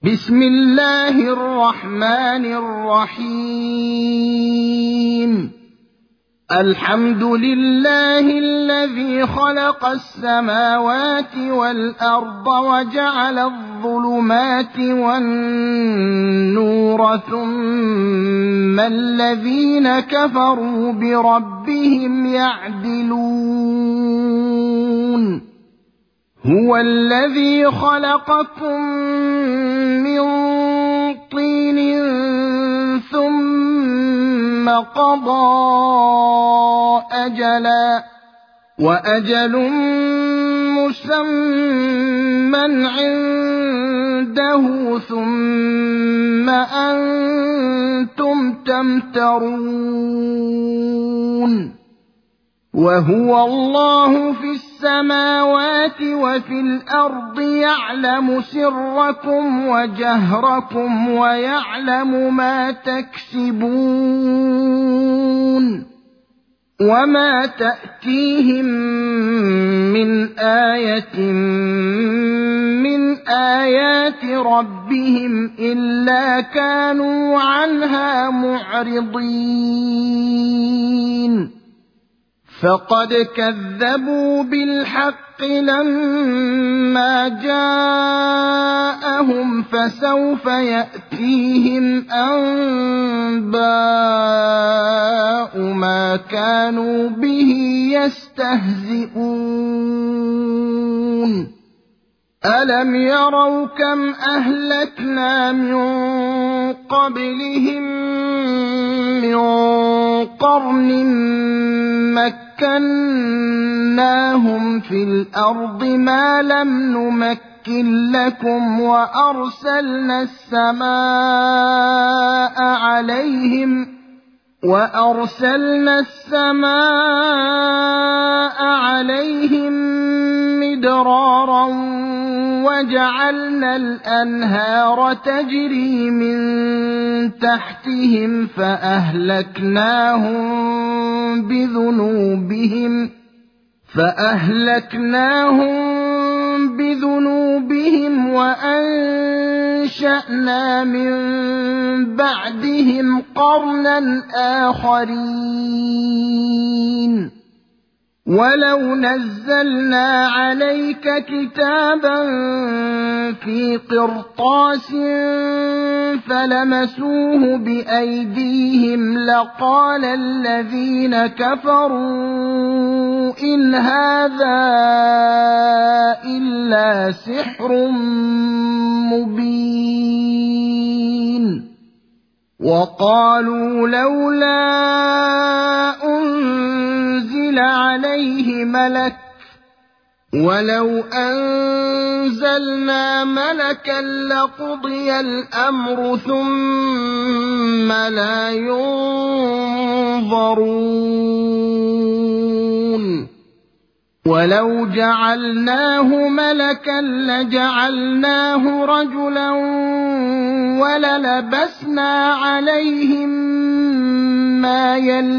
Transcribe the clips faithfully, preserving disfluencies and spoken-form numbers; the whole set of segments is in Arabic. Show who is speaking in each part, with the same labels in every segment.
Speaker 1: بسم الله الرحمن الرحيم الحمد لله الذي خلق السماوات والأرض وجعل الظلمات والنور ثم الذين كفروا بربهم يعدلون هو الذي خلقكم من طين ثم قضى أجلا وأجل مسمى عنده ثم أنتم تمترون وهو الله في السماوات وفي الأرض يعلم سركم وجهركم ويعلم ما تكسبون وما تأتيهم من آية من آيات ربهم إلا كانوا عنها معرضين فقد كذبوا بالحق لما جاءهم فسوف يأتيهم أنباء ما كانوا به يستهزئون ألم يروا كم أهلكنا من قبلهم من قرن مكناهم في الأرض ما لم نمكن لكم وأرسلنا السماء عليهم وأرسلنا السماء عليهم مدرارا وجعلنا الأنهار تجري من تحتهم فأهلكناهم بذنوبهم فأهلكناهم بذنوبهم وأنشأنا من بعدهم قرنا آخرين ولو نزلنا عليك كتابا في قرطاس فلمسوه بأيديهم لقال الذين كفروا إن هذا إلا سحر مبين وقالوا لولا أنزل عليه ملك ولو أنزلنا ملكا لقضي الأمر ثم لا ينظرون ولو جعلناه ملكا لجعلناه رجلا وللبسنا عليهم ما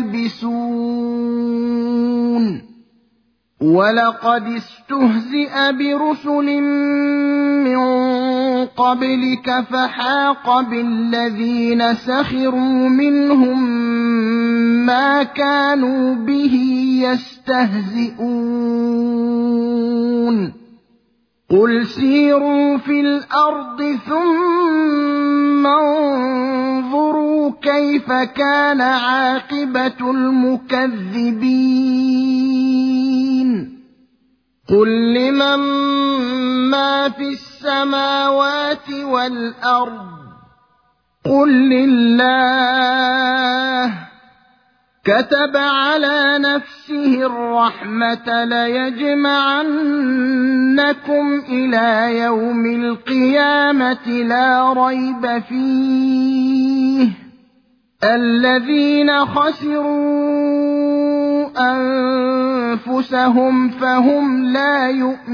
Speaker 1: يلبسون ولقد استهزئ برسل من قبلك فحاق بالذين سخروا منهم ما كانوا به يستهزئون قل سيروا في الأرض ثم انظروا كيف كان عاقبة المكذبين قل لمن ما في السماوات والأرض قل لله كتب على نفسه الرحمة ليجمعنكم إلى يوم القيامة لا ريب فيه الذين خسروا أنفسهم فهم لا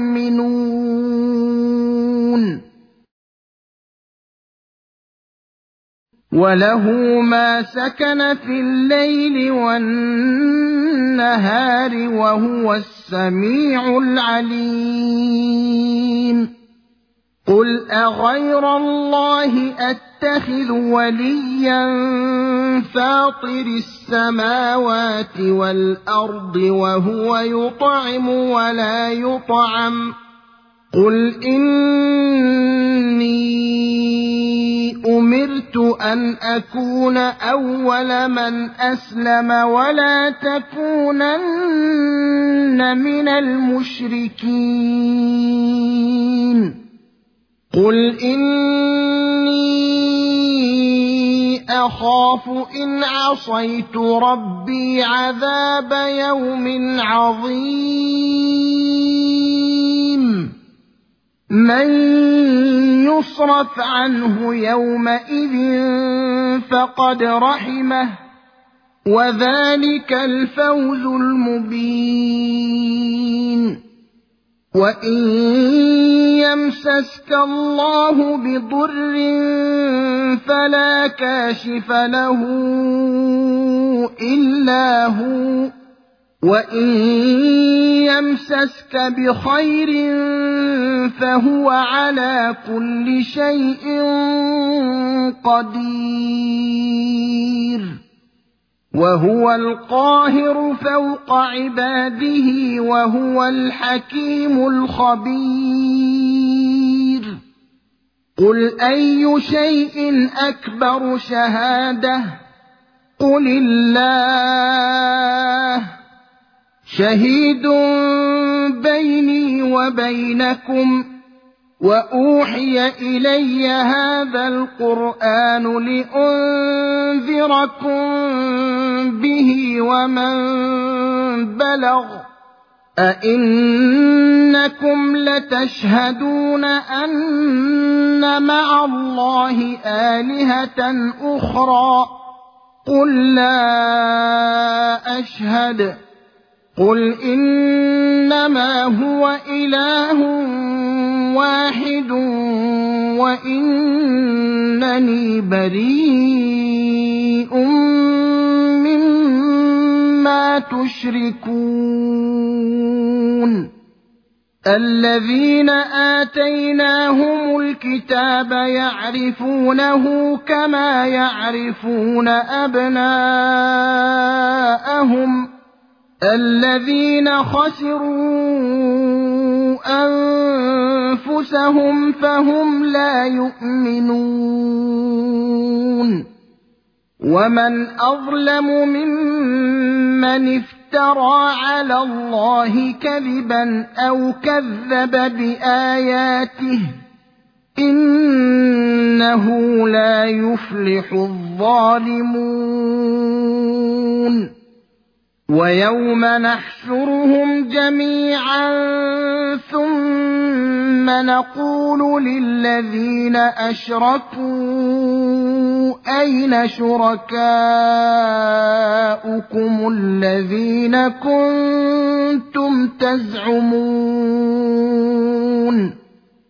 Speaker 1: يؤمنون وله ما سكن في الليل والنهار وهو السميع العليم قُلْ أَغَيْرَ اللَّهِ أَتَّخِذُ وَلِيًّا فَاطِرِ السَّمَاوَاتِ وَالْأَرْضِ وَهُوَ يُطْعِمُ وَلَا يُطْعَمُ قُلْ إِنِّي أُمِرْتُ أَنْ أَكُونَ أَوَّلَ مَنْ أَسْلَمَ وَلَا تَكُونَنَّ مِنَ الْمُشْرِكِينَ قُلْ إِنِّي أَخَافُ إِنْ عَصَيْتُ رَبِّي عَذَابَ يَوْمٍ عَظِيمٍ مَنْ يُصْرَفْ عَنْهُ يَوْمَئِذٍ فَقَدْ رَحِمَهُ وَذَلِكَ الْفَوْزُ الْمُبِينُ وَإِنْ يَمْسَسْكَ اللَّهُ بِضُرٍّ فَلَا كَاشِفَ لَهُ إِلَّا هُوَ وَإِنْ يَمْسَسْكَ بِخَيْرٍ فَهُوَ عَلَى كُلِّ شَيْءٍ قَدِيرٌ وَهُوَ الْقَاهِرُ فَوْقَ عِبَادِهِ وَهُوَ الْحَكِيمُ الْخَبِيرُ قُلْ أَيُّ شَيْءٍ أَكْبَرُ شَهَادَةً قُلِ اللَّهُ شَهِيدٌ بَيْنِي وَبَيْنَكُمْ وَأُوحِيَ إِلَيَّ هَذَا الْقُرْآنُ لِأُنذِرَكُم بِهِ وَمَن بَلَغَ أَئِنَّكُمْ لَتَشْهَدُونَ أَنَّ مَعَ اللَّهِ آلِهَةً أُخْرَىٰ قُل لَّا أَشْهَدُ قُلْ إِنَّمَا هُوَ إِلَٰهٌ وَاحِدٌ وَإِنَّنِي بَرِيءٌ مِّمَّا تُشْرِكُونَ الَّذِينَ آتَيْنَاهُمُ الْكِتَابَ يَعْرِفُونَهُ كَمَا يَعْرِفُونَ أَبْنَاءَهُمُ الَّذِينَ خَسِرُوا أَنفُسَهُمْ فَهُمْ لَا يُؤْمِنُونَ وَمَنْ أَظْلَمُ مِمَّنِ افْتَرَىٰ عَلَى اللَّهِ كَذِبًا أَوْ كَذَّبَ بِآيَاتِهِ إِنَّهُ لَا يُفْلِحُ الظَّالِمُونَ وَيَوْمَ نَحْشُرُهُمْ جَمِيعًا ثُمَّ نَقُولُ لِلَّذِينَ أَشْرَكُوا أَيْنَ شُرَكَاؤُكُمُ الَّذِينَ كُنتُمْ تَزْعُمُونَ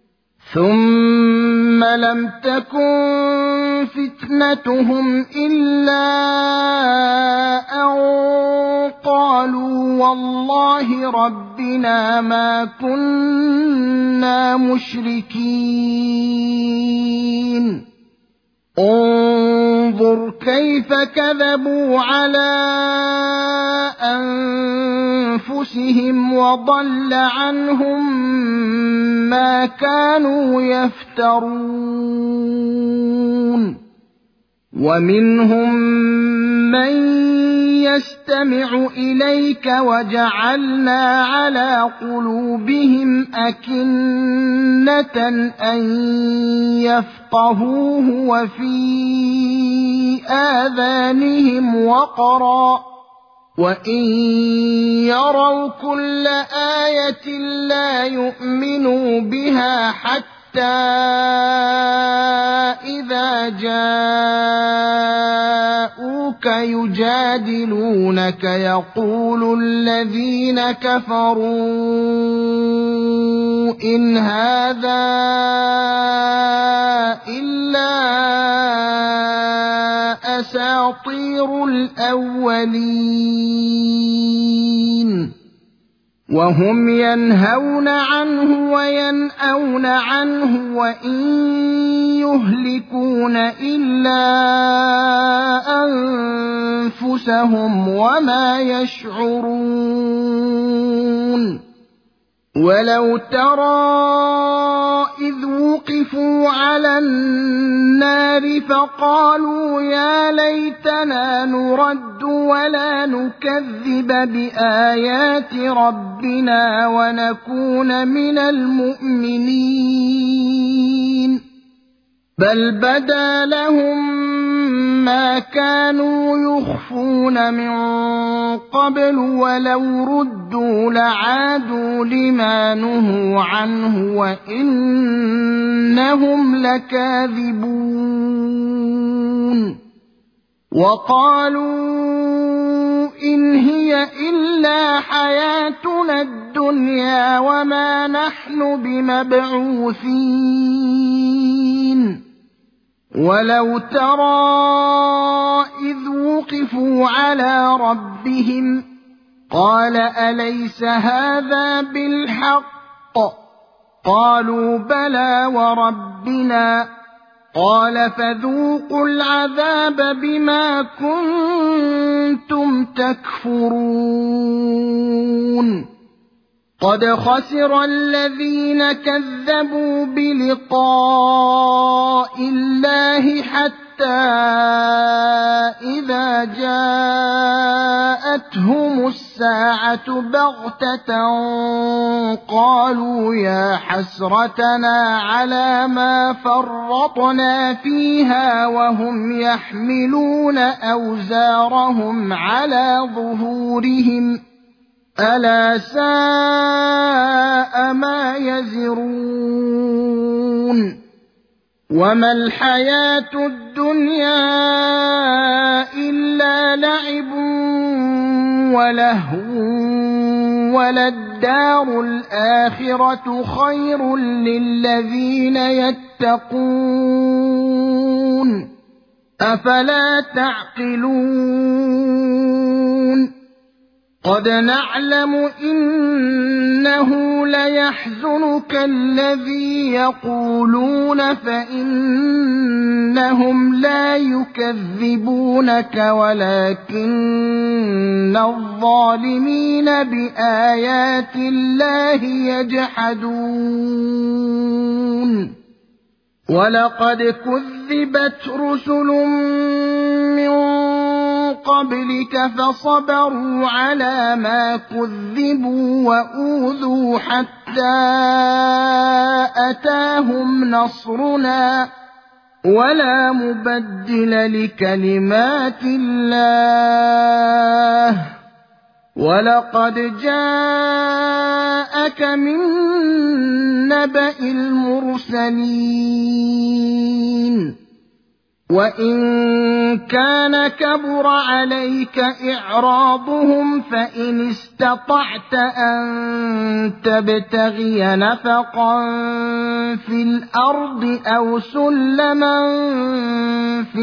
Speaker 1: ثُمَّ لَمْ تَكُنْ فِتْنَتُهُمْ إِلَّا أَن قَالُوا وَاللَّهِ رَبِّنَا مَا كُنَّا مُشْرِكِينَ انظُرْ كَيْفَ كَذَبُوا عَلَىٰ أَنفُسِهِمْ وَضَلَّ عَنْهُم مَّا كَانُوا يَفْتَرُونَ وَمِنْهُم مَّن يَسْتَمِعُ إِلَيْكَ وَجَعَلْنَا عَلَىٰ قُلُوبِهِمْ أَكِنَّةً أَن يَفْقَهُوهُ وَفِي آذَانِهِمْ وَقْرًا ۚ وَإِن يَرَوْا كُلَّ آيَةٍ لَّا يُؤْمِنُوا بِهَا حَتَّىٰ إِذَا جَاءُوكَ يُجَادِلُونَكَ يَقُولُ الَّذِينَ كَفَرُوا إِنْ هَٰذَا إِلَّا أَسَاطِيرُ الْأَوَّلِينَ وهم ينهون عنه وينأون عنه وإن يهلكون إلا أنفسهم وما يشعرون ولو ترى إذ وقفوا على النار فقالوا يا ليتنا نرد ولا نكذب بآيات ربنا ونكون من المؤمنين بل بدا لهم ما كانوا يخفون من قبل ولو ردوا لعادوا لما نهوا عنه وإنهم لكاذبون وقالوا إن هي إلا حياتنا الدنيا وما نحن بمبعوثين ولو ترى إذ وقفوا على ربهم قال أليس هذا بالحق قالوا بلى وربنا قال فذوقوا العذاب بما كنتم تكفرون قد خسر الذين كذبوا بلقاء الله حتى إذا جاءتهم الساعة بغتة قالوا يا حسرتنا على ما فرطنا فيها وهم يحملون أوزارهم على ظهورهم ألا ساء ما يزرون وما الحياة الدنيا إلا لعب ولهو وللدار الآخرة خير للذين يتقون أفلا تعقلون قد نعلم إنه ليحزنك الذي يقولون فإنهم لا يكذبونك ولكن الظالمين بآيات الله يجحدون ولقد كذبت رسل من قبلك فصبروا على ما كذبوا وأوذوا حتى أتاهم نصرنا ولا مبدل لكلمات الله ولقد جاءك من نبأ المرسلين وإن كان كبر عليك إعراضهم فإن استطعت أن تبتغي نفقا في الأرض أو سلما في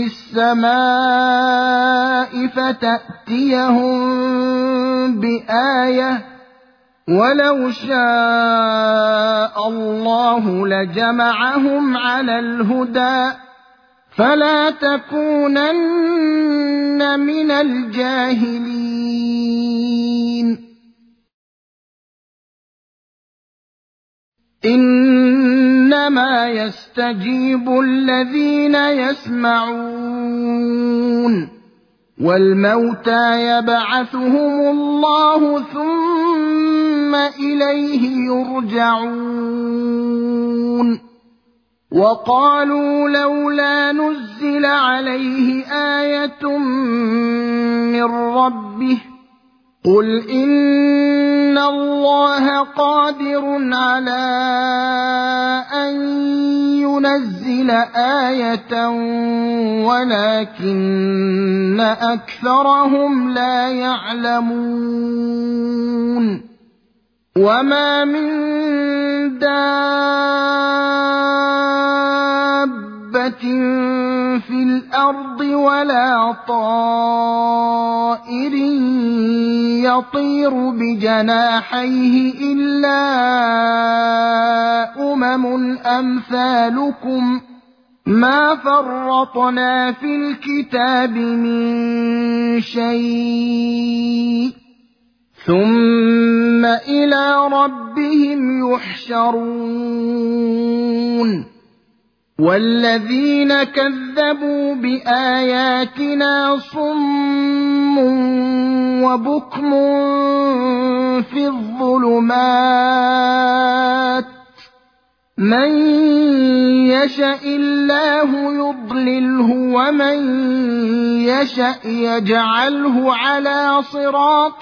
Speaker 1: السماء فتأتيهم بآية ولو شاء الله لجمعهم على الهدى فلا تكونن من الجاهلين إنما يستجيب الذين يسمعون والموتى يبعثهم الله ثم إليه يرجعون وقالوا لولا نزل عليه آية من ربه قل إن الله قادر على أن ينزل آية ولكن أكثرهم لا يعلمون وما من دابة في الأرض ولا طائر يطير بجناحيه إلا أمم أمثالكم ما فرطنا في الكتاب من شيء ثم إلى ربهم يحشرون والذين كذبوا بآياتنا صم وبكم في الظلمات من يشاء الله يضلله ومن يشاء يجعله على صراط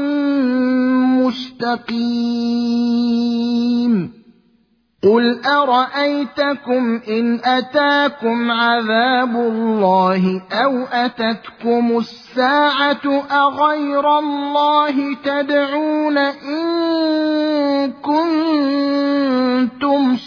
Speaker 1: مستقيم قل أرأيتكم إن أتاكم عذاب الله أو أتتكم الساعة أغير الله تدعون إن كنتم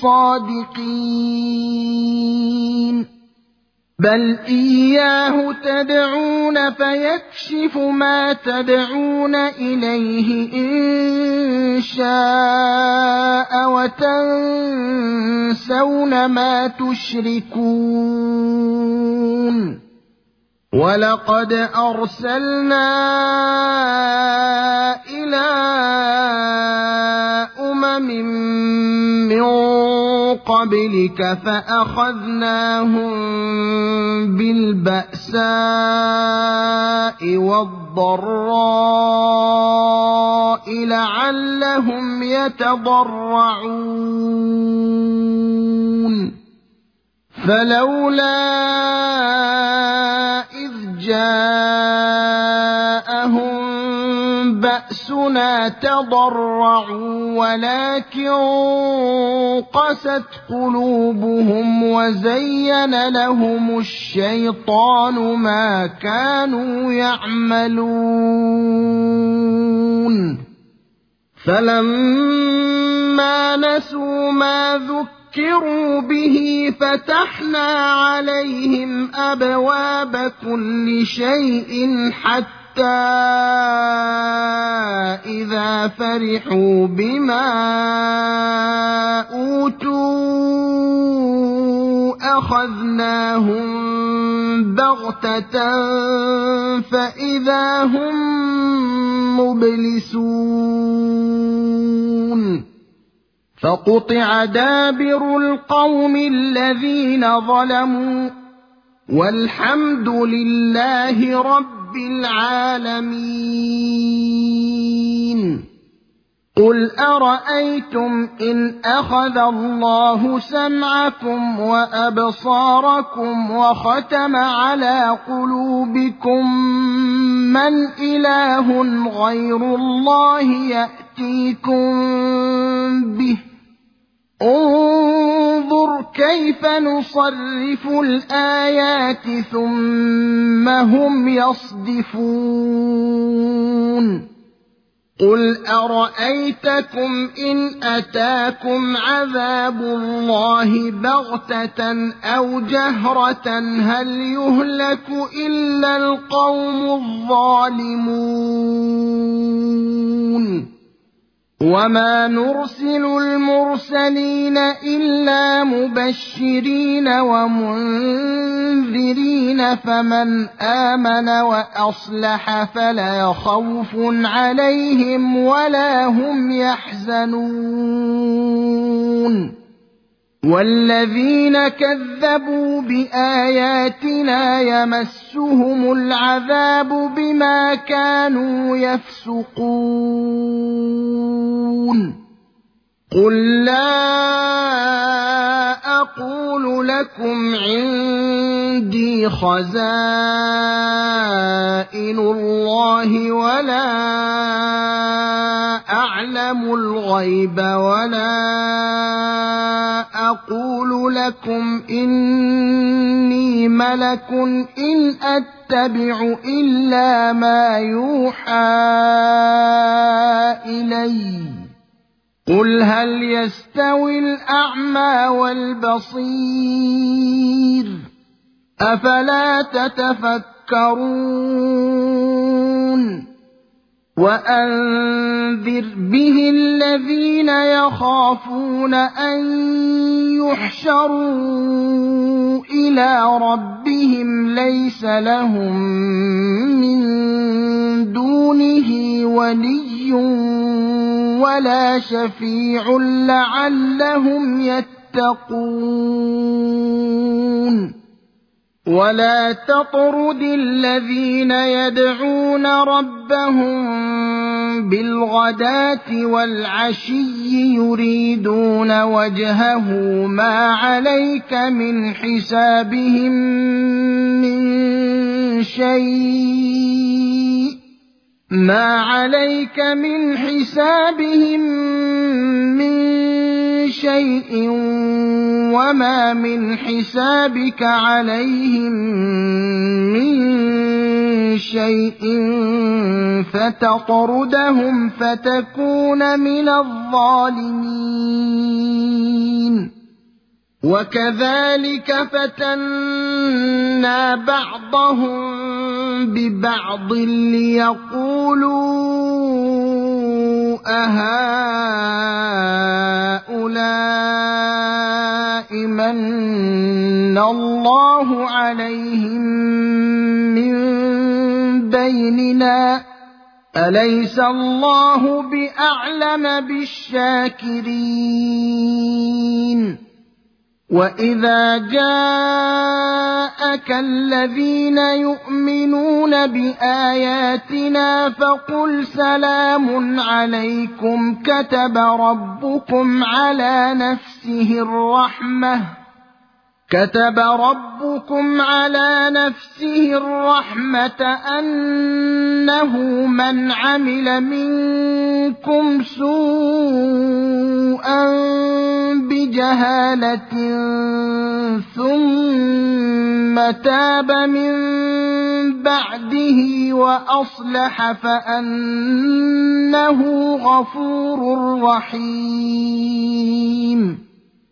Speaker 1: صادقين بل إياه تدعون فيكشف ما تدعون إليه إن شاء وتنسون ما تشركون ولقد أرسلنا إلى أمم من قبلك فأخذناهم بالبأساء والضراء لعلهم يتضرعون فلولا إذ جاءهم بأسنا تضرعوا ولكن قست قلوبهم وزين لهم الشيطان ما كانوا يعملون فلما نسوا ما ذكروا ذكروا به فتحنا عليهم أبواب كل شيء حتى إذا فرحوا بما أوتوا أخذناهم بغتة فإذا هم مبلسون فقطع دابر القوم الذين ظلموا والحمد لله رب العالمين قل أرأيتم إن أخذ الله سمعكم وأبصاركم وختم على قلوبكم من إله غير الله يأتيكم به انظر كيف نصرف الآيات ثم هم يصدفون قل أرأيتكم إن أتاكم عذاب الله بغتة أو جهرة هل يهلك إلا القوم الظالمون وما نرسل المرسلين إلا مبشرين ومنذرين فمن آمن وأصلح فلا خوف عليهم ولا هم يحزنون والذين كذبوا بآياتنا يمسهم العذاب بما كانوا يفسقون قل لا أقول لكم عندي خزائن الله ولا أعلم الغيب ولا أقول لكم إني ملك إن أتبع إلا ما يوحى إلي قل هل يستوي الأعمى والبصير أفلا تتفكرون وأنذر به الذين يخافون أن يحشروا إلى ربهم ليس لهم من دونه ولي ولا شفيع لعلهم يتقون ولا تطرد الذين يدعون ربهم بالغداة والعشي يريدون وجهه ما عليك من حسابهم من شيء ما عليك من حسابهم من شيء وما من حسابك عليهم من شيء فتطردهم فتكون من الظالمين وكذلك فتنا بعضهم ببعض ليقولوا أهؤلاء من الله عليهم من بيننا أليس الله بأعلم بالشاكرين وإذا جاءك الذين يؤمنون بآياتنا فقل سلام عليكم كتب ربكم على نفسه الرحمة كتب ربكم على نفسه الرحمة أنه من عمل منكم سوءا بجهالة ثم تاب من بعده وأصلح فأنه غفور رحيم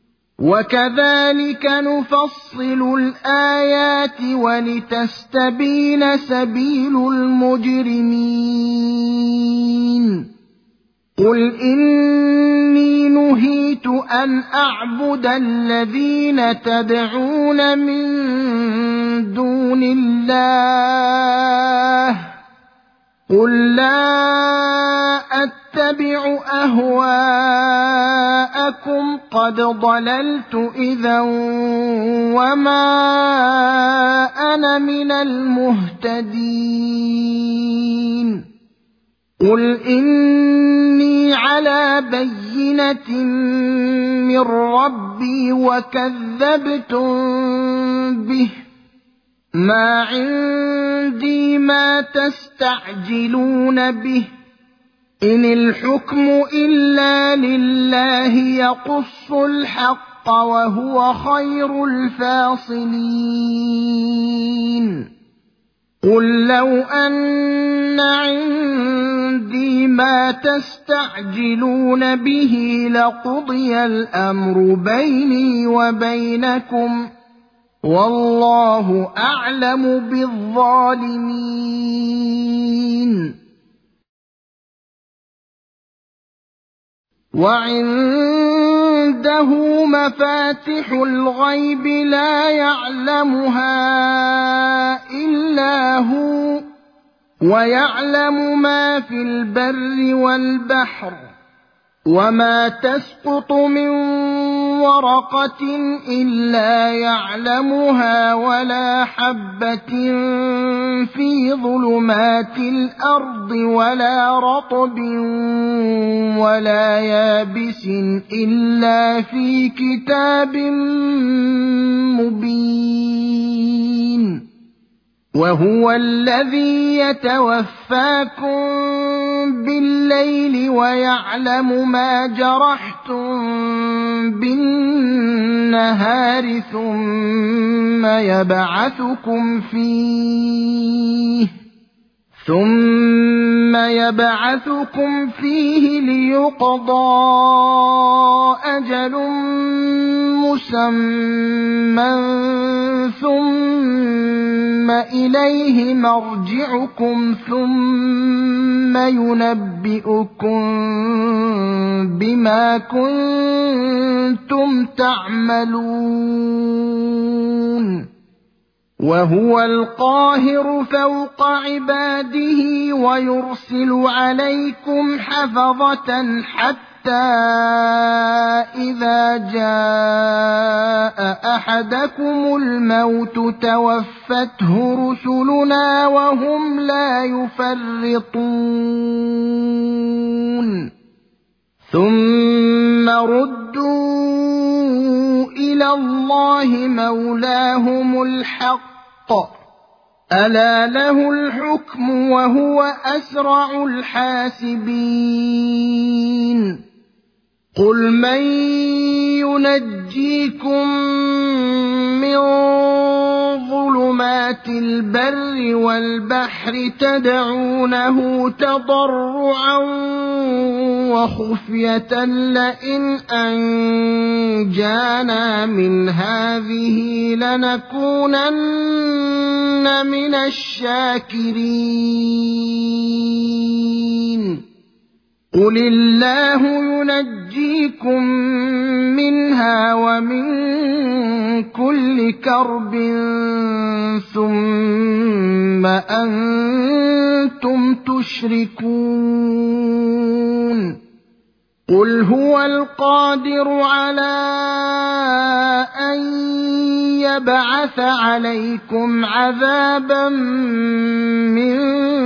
Speaker 1: وكذلك نفصل الآيات ولتستبين سبيل المجرمين قل إني نهيت أن أعبد الذين تدعون من دون الله قل لا أتبع أهواءكم قد ضللت إذا وما أنا من المهتدين قل إني على بينة من ربي وكذبتم به ما عندي ما تستعجلون به إن الحكم إلا لله يقص الحق وهو خير الفاصلين قل لو أن عندي ما تستعجلون به لقضي الأمر بيني وبينكم والله أعلم بالظالمين وعنده مفاتح الغيب لا يعلمها إلا هو ويعلم ما في البر والبحر وما تسقط من ورقة إلا يعلمها ولا حبة في ظلمات الأرض ولا رطب ولا يابس إلا في كتاب مبين وهو الذي يتوفاكم بالليل ويعلم ما جرحتم بالنهار ثم يبعثكم فيه ثم يبعثكم فيه ليقضى أجل مسمى ثم إليه مرجعكم ثم ينبئكم بما كنتم تعملون وهو القاهر فوق عباده ويرسل عليكم حفظة حتى إذا جاء أحدكم الموت توفته رسلنا وهم لا يفرطون ثم ردوا إلى الله مولاهم الحق ألا له الحكم وهو أسرع الحاسبين قل من ينجيكم من ظلمات البر والبحر تدعونه تضرعا وخفية لئن أنجانا من هذه لنكونن من الشاكرين قل الله ينجيكم منها ومن كل كرب ثم أنتم تشركون قل هو القادر على أن يبعث عليكم عذابا من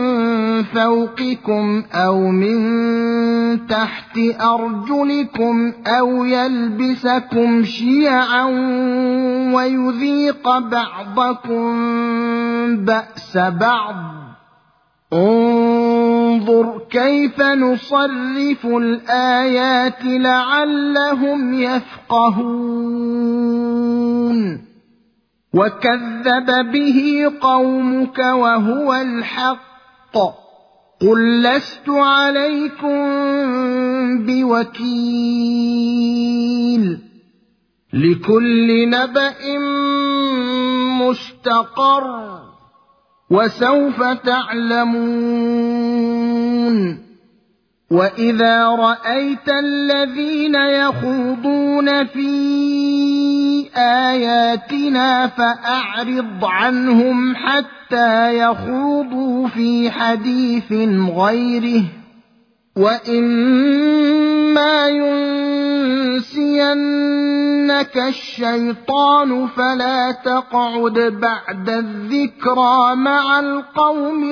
Speaker 1: فوقكم أو من تحت أرجلكم أو يلبسكم شيعا ويذيق بعضكم بأس بعض انظر كيف نصرف الآيات لعلهم يفقهون وكذب به قومك وهو الحق قل لست عليكم بوكيل لكل نبأ مستقر وسوف تعلمون وإذا رأيت الذين يخوضون في آياتنا فأعرض عنهم حتى يخوضوا في حديث غيره وإما ينسينك الشيطان فلا تقعد بعد الذكرى مع القوم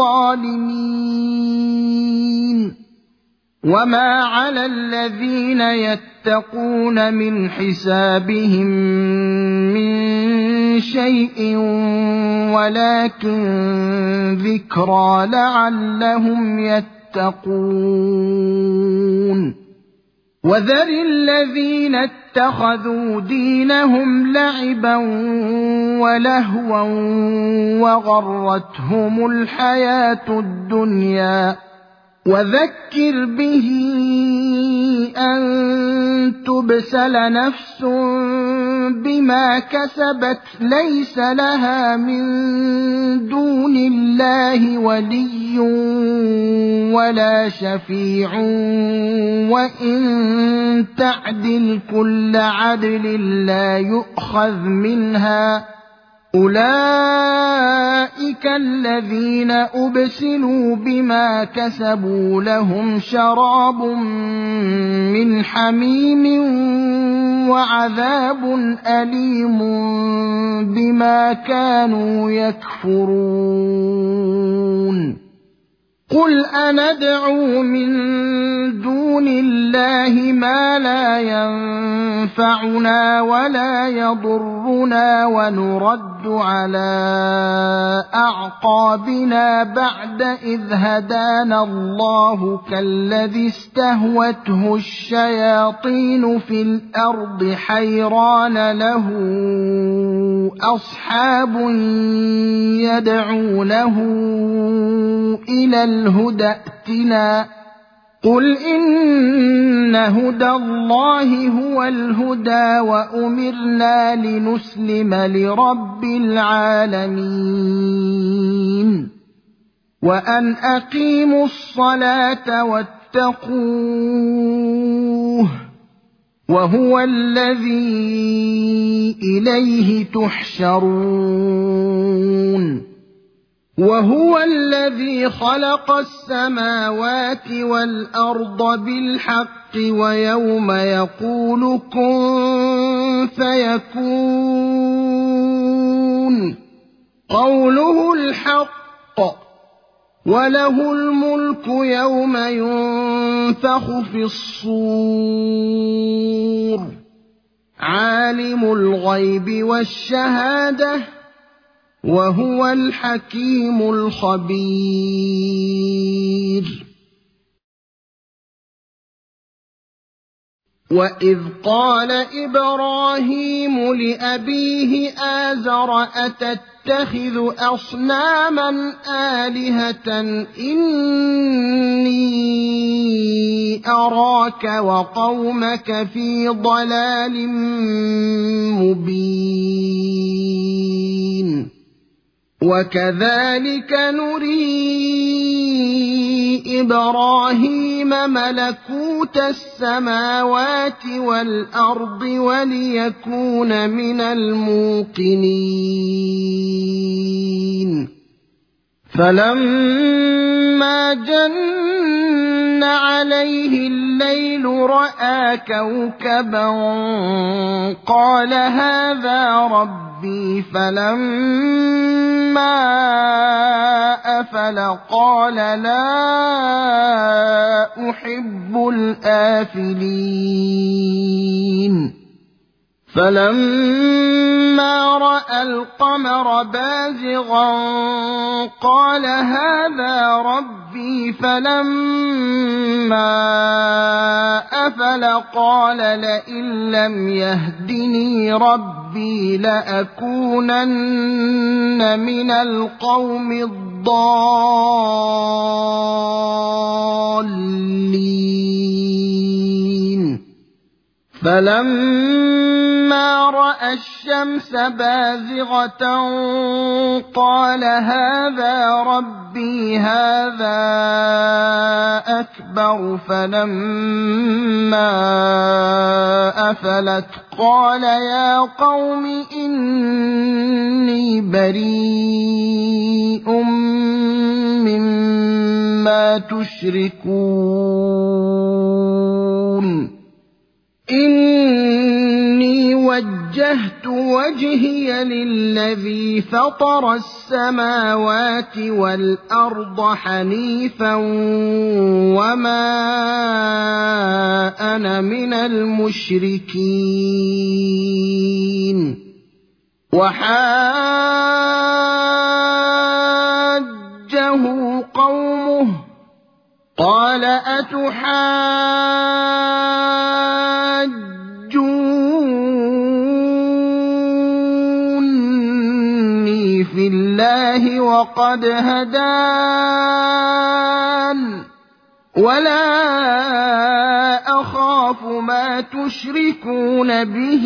Speaker 1: الظالمين وما على الذين يتقون من حسابهم من شيء ولكن ذكرى لعلهم يتقون وذر الذين اتخذوا دينهم لعبا ولهوا وغرتهم الحياة الدنيا وذكر به أن تبسل نفس بما كسبت ليس لها من دون الله ولي ولا شفيع وإن تعدل كل عدل لا يؤخذ منها أولئك الذين أبسلوا بما كسبوا لهم شراب من حميم وعذاب أليم بما كانوا يكفرون قل أندعو من دون الله ما لا ينفعنا ولا يضرنا ونرد على أعقابنا بعد إذ هدانا الله كالذي استهوته الشياطين في الأرض حيران له أصحاب يدعونه إلى الهدى ائتنا قل إن هدى الله هو الهدى وأمرنا لنسلم لرب العالمين وأن أقيموا الصلاة واتقوه وهو الذي إليه تحشرون وهو الذي خلق السماوات والأرض بالحق ويوم يقول كن فيكون قوله الحق وله الملك يوم ينفخ في الصور عالم الغيب والشهادة وهو الحكيم الخبير وإذ قال إبراهيم لأبيه آزر أتتخذ أصناما آلهة إني أراك وقومك في ضلال مبين وكذلك نري إبراهيم ملكوت السماوات والأرض وليكون من الموقنين فلما جن عليه الليل رأى كوكبا قال هذا ربي فلما أفل قال لا أحب الآفلين فلما رأى القمر بازغا قال هذا ربي فلما أفل قال لئن لم يهدني ربي لأكونن من القوم الضالين فلما رأى الشمس بازغة قال هذا ربي هذا أكبر فلما أفلت قال يا قوم إني بريء مما تشركون إني وجهت وجهي للذي فطر السماوات والأرض حنيفا وما أنا من المشركين وحاجه قومه قال أتحاجوني في الله وقد هدان ولا أخاف ما تشركون به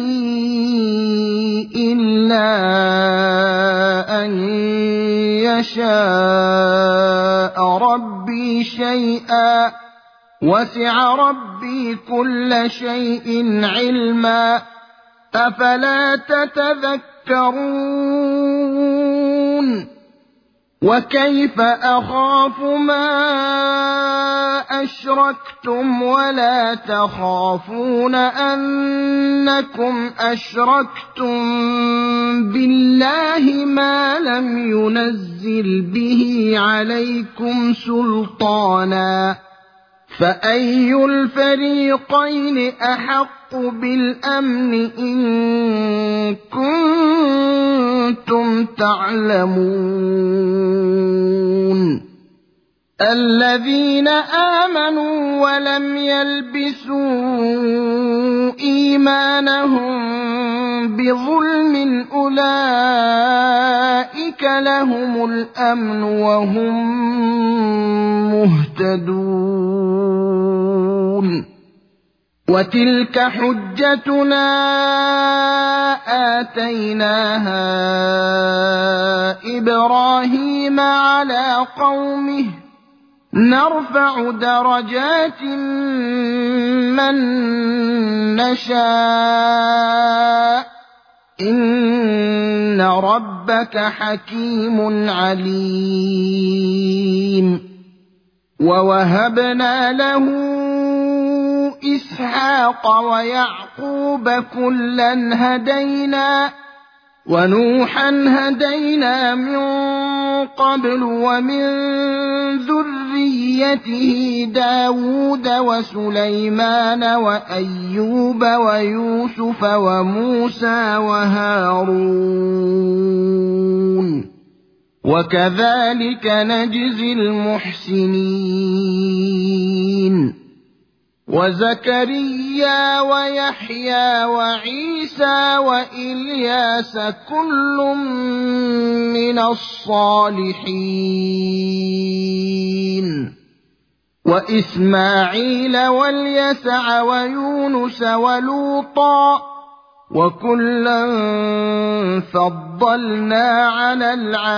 Speaker 1: إلا أن يشاء ربي شيئا وسع ربي كل شيء علما أفلا تتذكرون وكيف أخاف ما أشركتم ولا تخافون أنكم أشركتم بالله ما لم ينزل به عليكم سلطانا فأي الفريقين أحق بالأمن إن كنتم تعلمون الذين آمنوا ولم يلبسوا إيمانهم بظلم أولئك لهم الأمن وهم مهتدون وتلك حجتنا آتيناها إبراهيم على قومه نرفع درجات من نشاء إن ربك حكيم عليم ووهبنا له إسحاق ويعقوب كلا هدينا ونوحا هدينا من قبل ومن ذريته داود وسليمان وأيوب ويوسف وموسى وهارون وكذلك نجزي المحسنين وزكريا ويحيى وعيسى وإلياس كل من الصالحين وإسماعيل واليسع ويونس ولوطا وكلا فضلنا على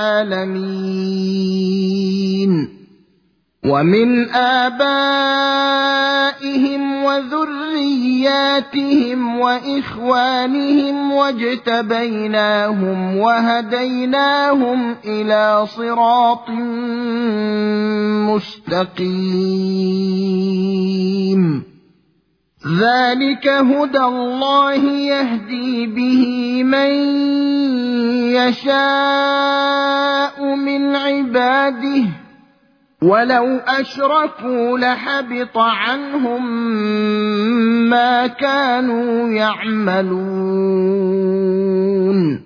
Speaker 1: العالمين ومن آبائهم وذرياتهم وإخوانهم واجتبيناهم وهديناهم إلى صراط مستقيم ذلك هدى الله يهدي به من يشاء من عباده ولو أشركوا لحبط عنهم ما كانوا يعملون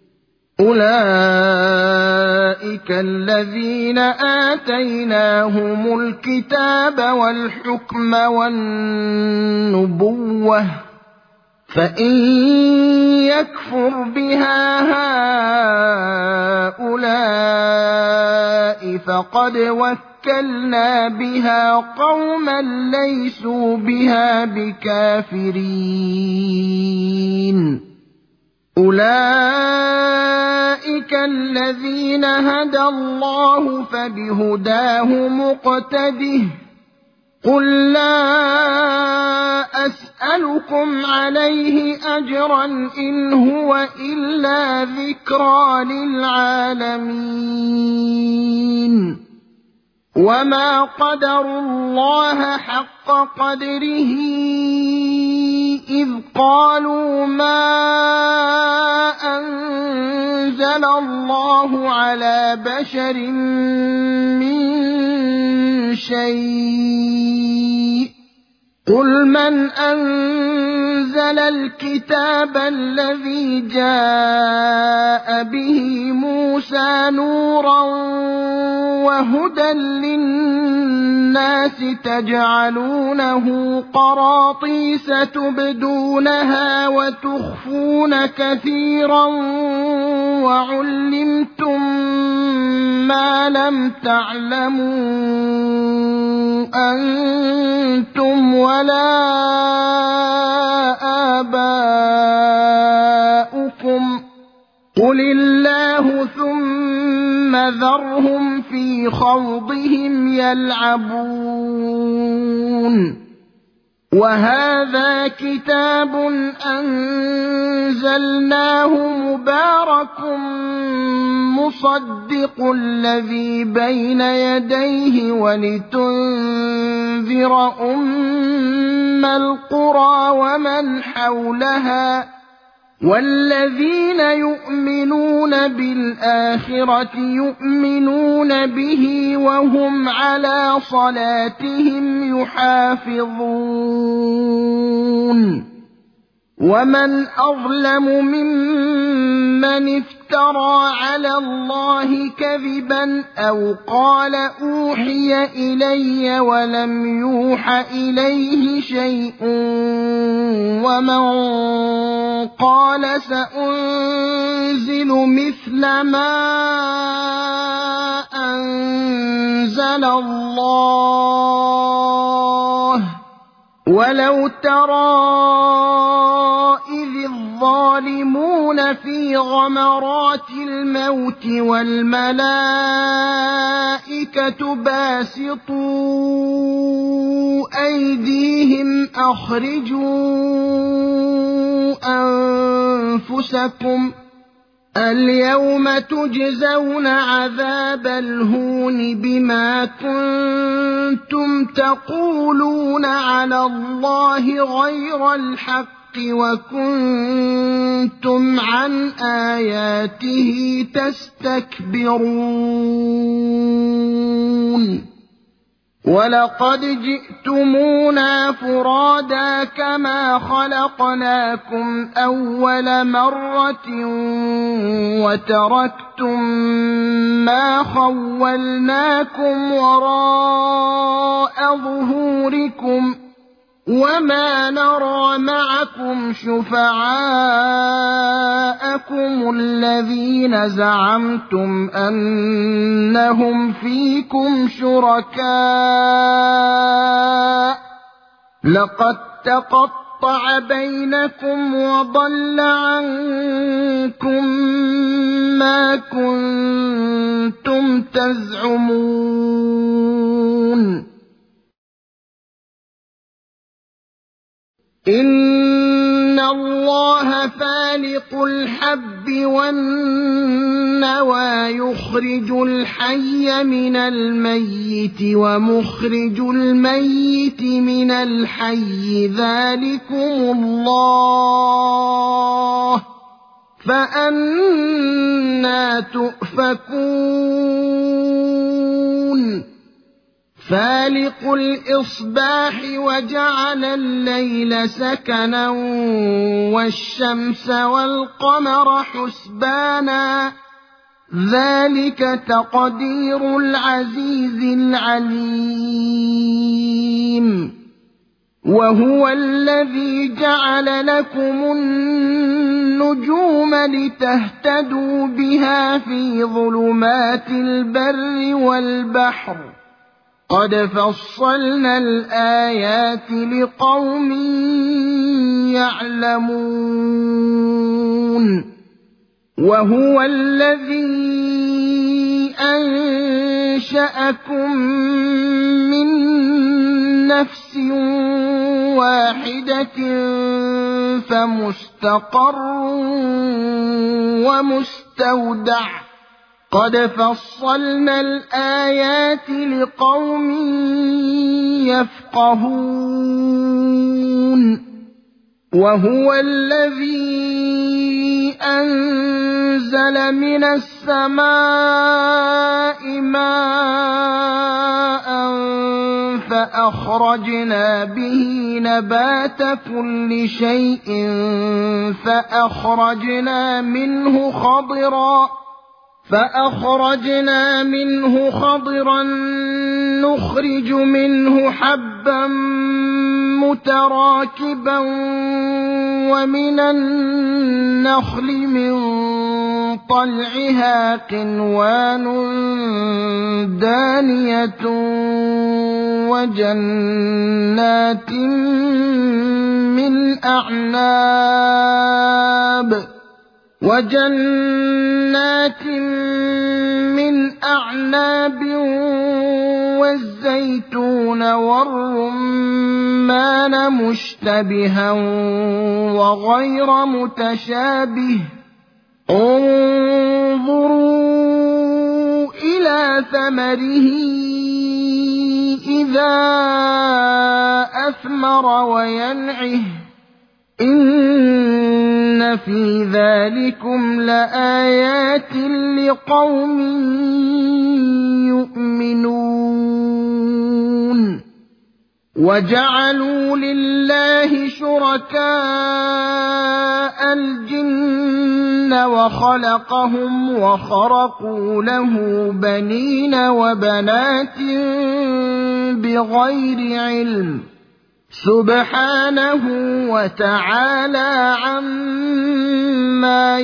Speaker 1: أولئك الذين آتيناهم الكتاب والحكم والنبوة فإن يكفر بها هؤلاء فقد وكلنا بها قوما ليسوا بها بكافرين أولئك الذين هدى الله فبهداه مقتده قل لا أسألكم عليه أجرا إن هو إلا ذكرى للعالمين وما قدروا الله حق قدره إذ قالوا ما أنزل الله على بشر من شيء قل من أنزل الكتاب الذي جاء به موسى نورا وهدى للناس تجعلونه قراطيس تبدونها وتخفون كثيرا وعلمتم ما لم تعلموا أنتم ولا آباؤكم قل الله ثم ذرهم في خوضهم يلعبون وهذا كتاب أنزلناه مبارك مصدق الذي بين يديه ولتنذر أم القرى ومن حولها والذين يؤمنون بالآخرة يؤمنون به وهم على صلاتهم يحافظون ومن أظلم ممن افترى على الله كذبا أو قال أوحي إلي ولم يوح إليه شيء ومن قال سأنزل مثل ما أنزل الله ولو ترى إذ الظالمون في غمرات الموت والملائكة باسطوا أيديهم أخرجوا أنفسكم اليوم تجزون عذاب الهون بما كنتم تقولون على الله غير الحق وكنتم عن آياته تستكبرون ولقد جئتمونا فرادا كما خلقناكم أول مرة وتركتم ما خولناكم وراء ظهوركم وما نرى معكم شفعاءكم الذين زعمتم أنهم فيكم شركاء لقد تقطع بينكم وضل عنكم ما كنتم تزعمون إن الله فالق الحب والنوى يخرج الحي من الميت ومخرج الميت من الحي ذلكم الله فأنى تؤفكون فالق الإصباح وجعل الليل سكنا والشمس والقمر حسبانا ذلك تقدير العزيز العليم وهو الذي جعل لكم النجوم لتهتدوا بها في ظلمات البر والبحر قد فصلنا الآيات لقوم يعلمون وهو الذي أنشأكم من نفس واحدة فمستقر ومستودع قد فصلنا الآيات لقوم يفقهون وهو الذي أنزل من السماء ماء فأخرجنا به نبات كل شيء فأخرجنا منه خضرا فأخرجنا منه خضرا نخرج منه حبا متراكبا ومن النخل من طلعها قنوان دانية وجنات من أعناب وجنات من أعناب والزيتون والرمان مشتبها وغير متشابه انظروا إلى ثمره إذا أثمر وينعه إن في ذلكم لآيات لقوم يؤمنون وَجَعَلُوا لِلَّهِ شُرَكَاءَ الْجِنَّ وَخَلَقَهُمْ وَخَرَقُوا لَهُ بَنِينَ وَبَنَاتٍ بِغَيْرِ عِلْمٍ ۚ سُبْحَانَهُ وَتَعَالَىٰ عَمَّا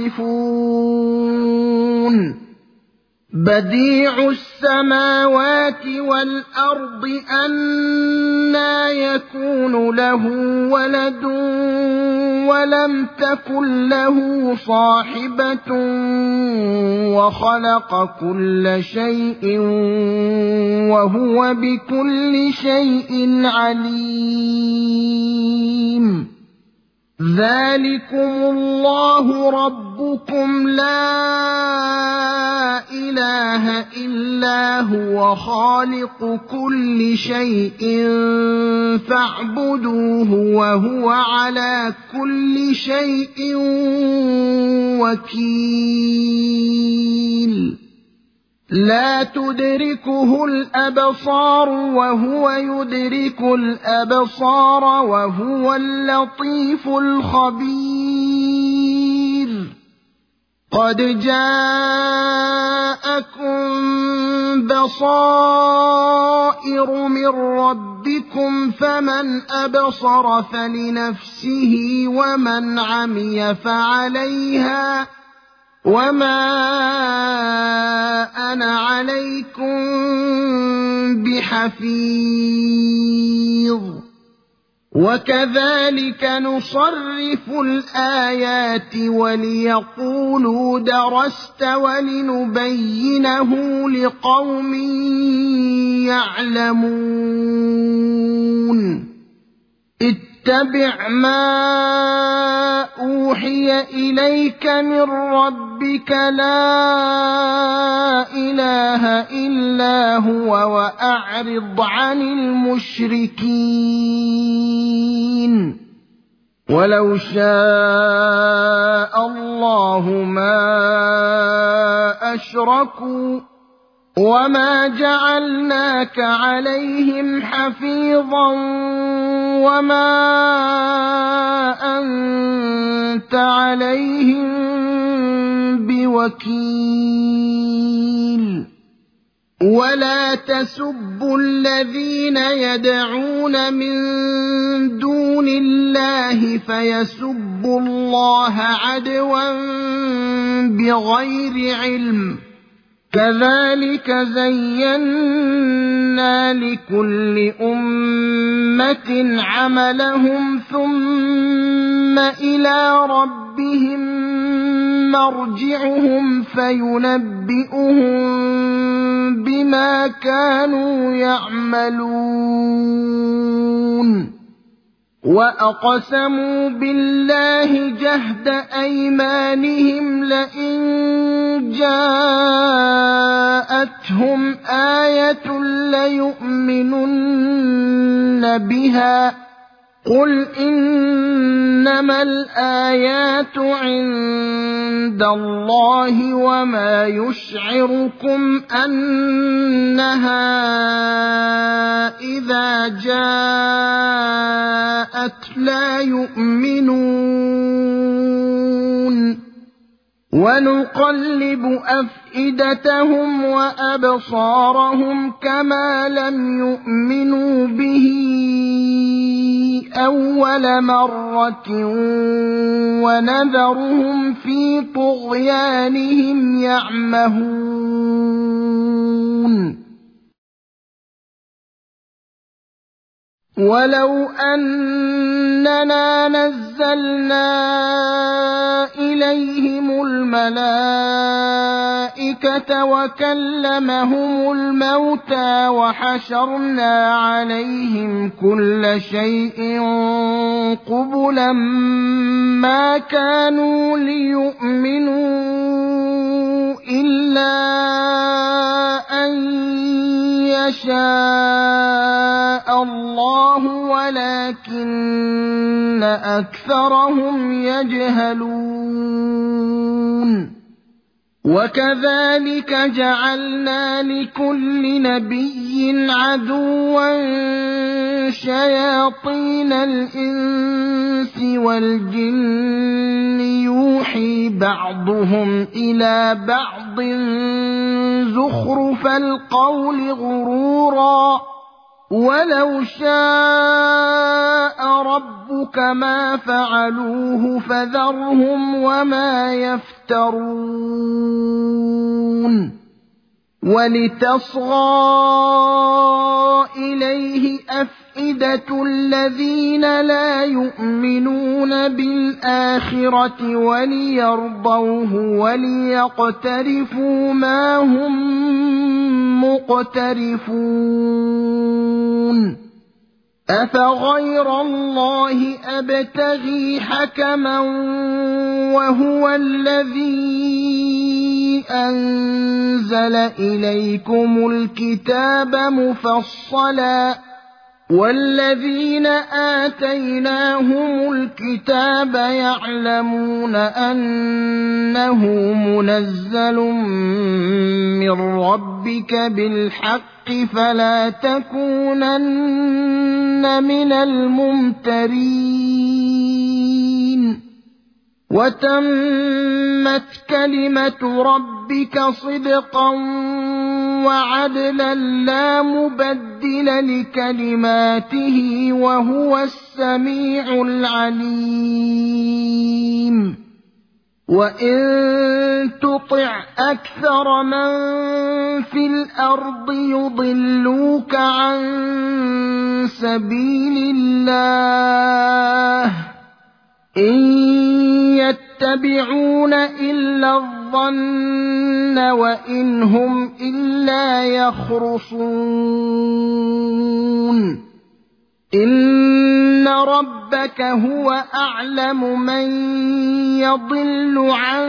Speaker 1: يَصِفُونَ بَدِيعُ السَّمَاوَاتِ وَالْأَرْضِ أَنَّىٰ يَكُونُ لَهُ وَلَدٌ وَلَمْ تَكُن لَّهُ صَاحِبَةٌ وَخَلَقَ كُلَّ شَيْءٍ وَهُوَ بِكُلِّ شَيْءٍ عَلِيمٌ ذَٰلِكُمُ اللَّهُ رَبُّكُمْ لَا إِلَٰهَ إِلَّا هُوَ خَالِقُ كُلِّ شَيْءٍ فَاعْبُدُوهُ وَهُوَ عَلَىٰ كُلِّ شَيْءٍ وَكِيلٌ لَا تُدْرِكُهُ الْأَبْصَارُ وَهُوَ يُدْرِكُ الْأَبْصَارَ وَهُوَ اللَّطِيفُ الْخَبِيرُ قَدْ جَاءَكُم بَصَائِرُ مِن رَّبِّكُمْ فَمَنْ أَبْصَرَ فَلِنَفْسِهِ وَمَنْ عَمِيَ فَعَلَيْهَا ۚ وَمَا أَنَا عَلَيْكُم بِحَفِيظٍ وَكَذَٰلِكَ نُصَرِّفُ الْآيَاتِ وَلِيَقُولُوا دَرَسْتَ وَلِنُبَيِّنَهُ لِقَوْمٍ يَعْلَمُونَ اتَّبِعْ مَا أُوحِيَ إِلَيْكَ مِن رَّبِّكَ لَا إِلَٰهَ إِلَّا هُوَ وَأَعْرِضْ عَنِ الْمُشْرِكِينَ وَلَوْ شَاءَ اللَّهُ مَا أَشْرَكُوا وَمَا جَعَلْنَاكَ عَلَيْهِمْ حَفِيظًا وَمَا أَنتَ عَلَيْهِم بِوَكِيلٍ وَلَا تَسُبُّوا الَّذِينَ يَدْعُونَ مِن دُونِ اللَّهِ فَيَسُبُّوا اللَّهَ عَدْوًا بِغَيْرِ عِلْمٍ ۗ كَذَٰلِكَ زَيَّنَّا لِكُلِّ أُمَّةٍ عَمَلَهُمْ ثُمَّ إِلَىٰ رَبِّهِم مَّرْجِعُهُمْ فَيُنَبِّئُهُم بِمَا كَانُوا يَعْمَلُونَ وَأَقْسَمُوا بِاللَّهِ جَهْدَ أَيْمَانِهِمْ لَئِن جَاءَتْهُمْ آيَةٌ لَّيُؤْمِنُنَّ بِهَا ۚ قُلْ إِنَّمَا الْآيَاتُ عِندَ اللَّهِ وَمَا يُشْعِرُكُمْ أَنَّهَا إِذَا جَاءَتْ لَا يُؤْمِنُونَ وَنُقَلِّبُ أَفْئِدَتَهُمْ وَأَبْصَارَهُمْ كَمَا لَمْ يُؤْمِنُوا بِهِ أَوَّلَ مَرَّةٍ وَنَذَرُهُمْ فِي طُغْيَانِهِمْ يَعْمَهُونَ وَلَوْ أَنَّنَا نَزَّلْنَا إِلَيْهِمُ الْمَلَائِكَةَ وَكَلَّمَهُمُ الْمَوْتَىٰ وَحَشَرْنَا عَلَيْهِمْ كُلَّ شَيْءٍ قُبُلًا مَّا كَانُوا لِيُؤْمِنُوا إِلَّا أَن يَشَاءَ اللَّهُ وَلَٰكِنَّ أَكْثَرَهُمْ أَكْثَرَهُمْ يَجْهَلُونَ وَلَوْ أَنَّنَا نَزَّلْنَا إِلَيْهِمُ الْمَلَائِكَةَ وَكَلَّمَهُمُ الْمَوْتَىٰ وَحَشَرْنَا عَلَيْهِمْ كُلَّ شَيْءٍ قُبُلًا مَّا كَانُوا لِيُؤْمِنُوا إِلَّا أَن يَشَاءَ اللَّهُ وَلَٰكِنَّ أَكْثَرَهُمْ وكذلك جعلنا لكل نبي عدوا شياطين الإنس والجن يوحي بعضهم إلى بعض زخرف القول غرورا ولو شاء ربك ما فعلوه فذرهم وما يفترون ولتصغى إليه أفئدة الذين لا يؤمنون بالآخرة وليرضوه وليقترفوا ما هم مقترفون أفغير الله أبتغي حكما وهو الذي أنزل إليكم الكتاب مفصلا والذين آتيناهم الكتاب يعلمون أنه منزل من ربك بالحق فلا تكونن من الممترين وتمت كلمة ربك صدقا وعدلا لا مبدل لكلماته وهو السميع العليم وإن تطع أكثر من في الأرض يضلوك عن سبيل الله إن يتبعون إلا الظن وإن هم إلا يخرصون إن ربك هو أعلم من يضل عن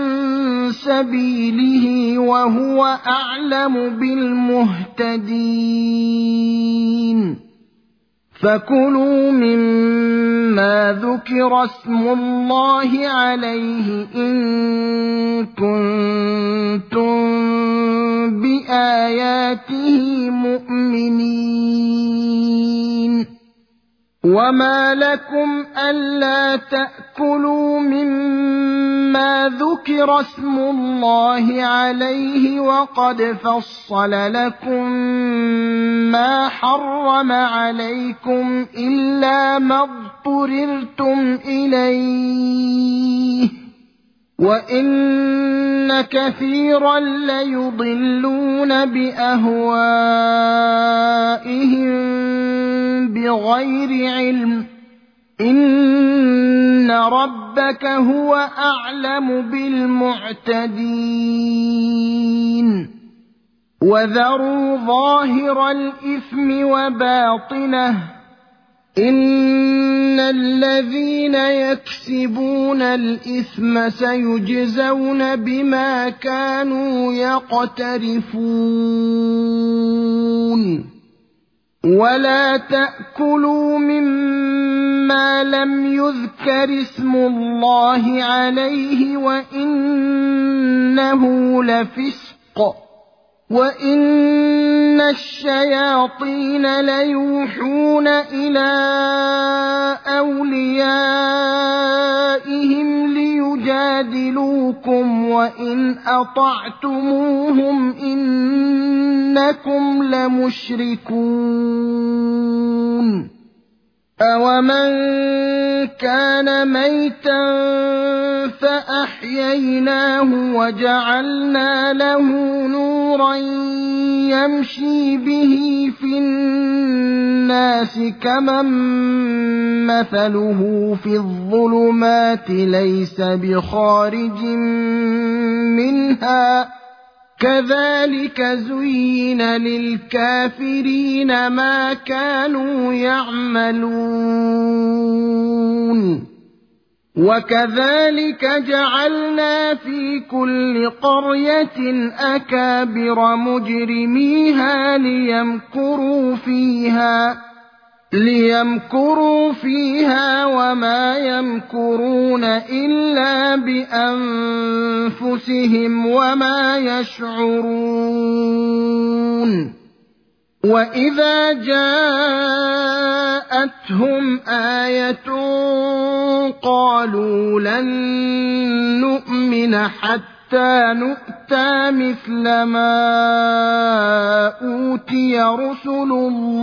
Speaker 1: سبيله وهو أعلم بالمهتدين فكلوا مما ذكر اسم الله عليه إن كنتم بآياته مؤمنين وما لكم ألا تأكلوا مما ذكر اسم الله عليه وقد فصل لكم ما حرم عليكم إلا ما اضطررتم إليه وإن كثيرا ليضلون بأهوائهم بغير علم إن ربك هو أعلم بالمعتدين وذروا ظاهر الإثم وباطنه إن الذين يكسبون الإثم سيجزون بما كانوا يقترفون ولا تأكلوا مما لم يذكر اسم الله عليه وإنه لفسق وإن الشياطين ليوحون إلى أوليائهم ليجادلوكم وإن أطعتموهم إنكم لمشركون أَوَمَنْ كَانَ مَيْتًا فَأَحْيَيْنَاهُ وَجَعَلْنَا لَهُ نُورًا يَمْشِي بِهِ فِي النَّاسِ كَمَنْ مَثَلُهُ فِي الظُّلُمَاتِ لَيْسَ بِخَارِجٍ مِنْهَا كَذَلِكَ زُيِّنَ لِلْكَافِرِينَ مَا كَانُوا يَعْمَلُونَ وَكَذَلِكَ جَعَلْنَا فِي كُلِّ قَرْيَةٍ أَكَابِرَ مُجْرِمِيهَا لِيَمْكُرُوا فِيهَا ليمكروا فيها وما يمكرون إلا بأنفسهم وما يشعرون وإذا جاءتهم آية قالوا لن نؤمن حتى نؤتى مثل ما أوتي رسل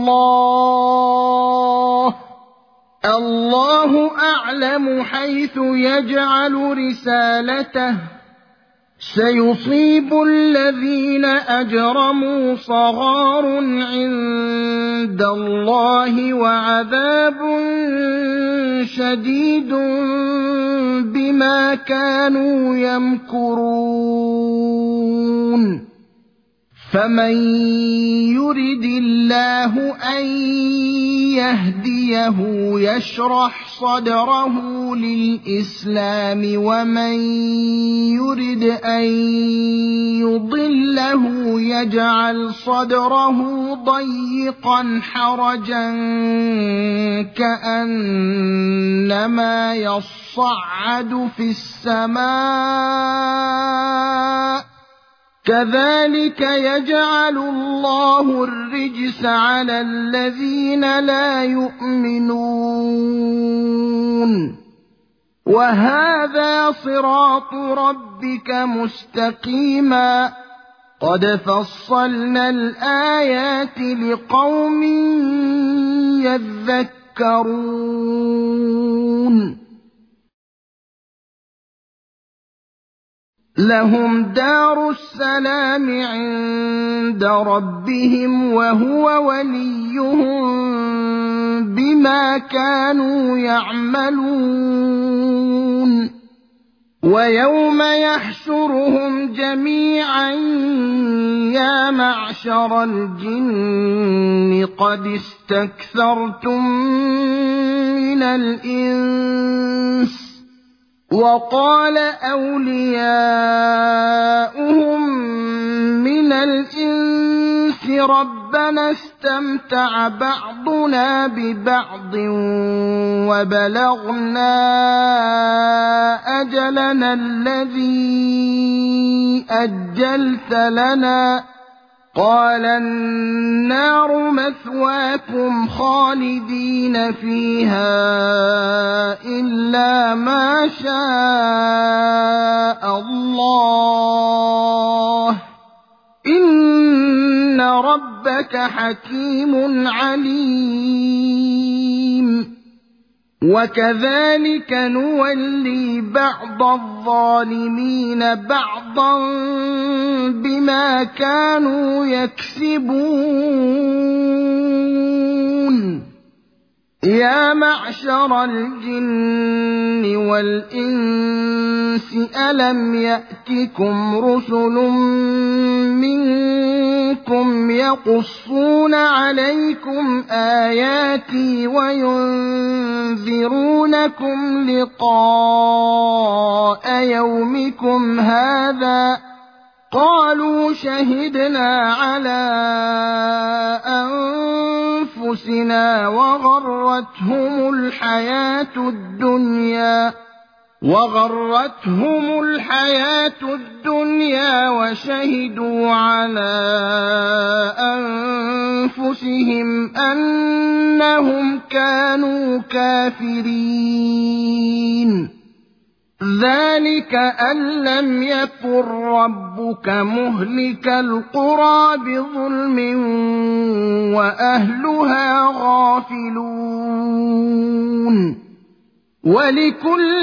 Speaker 1: الله الله أعلم حيث يجعل رسالته سيصيب الذين أجرموا صغار عند الله وعذاب شديد بما كانوا يمكرون فمن يرد الله أن يهديه يشرح صدره للإسلام ومن يرد أن يضله يجعل صدره ضيقا حرجا كأنما يصعد في السماء كذلك يجعل الله الرجس على الذين لا يؤمنون وهذا صراط ربك مستقيما قد فصلنا الآيات لقوم يذكرون لهم دار السلام عند ربهم وهو وليهم بما كانوا يعملون ويوم يحشرهم جميعا يا معشر الجن قد استكثرتم من الإنس وقال أولياؤهم من الإنس ربنا استمتع بعضنا ببعض وبلغنا أجلنا الذي أجلت لنا قال النار مثواكم خالدين فيها إلا ما شاء الله إن ربك حكيم عليم وكذلك نولي بعض الظالمين بعضا بما كانوا يكسبون يا معشر الجن والإنس ألم يأتكم رسل منكم يقصون عليكم آياتي وينذرونكم لقاء يومكم هذا قالوا شهدنا على أنفسنا وغرتهم الحياة الدنيا وغرتهم الحياة الدنيا وشهدوا على أنفسهم أنهم كانوا كافرين ذلك أن لم يكن ربك مهلك القرى بظلم وأهلها غافلون ولكل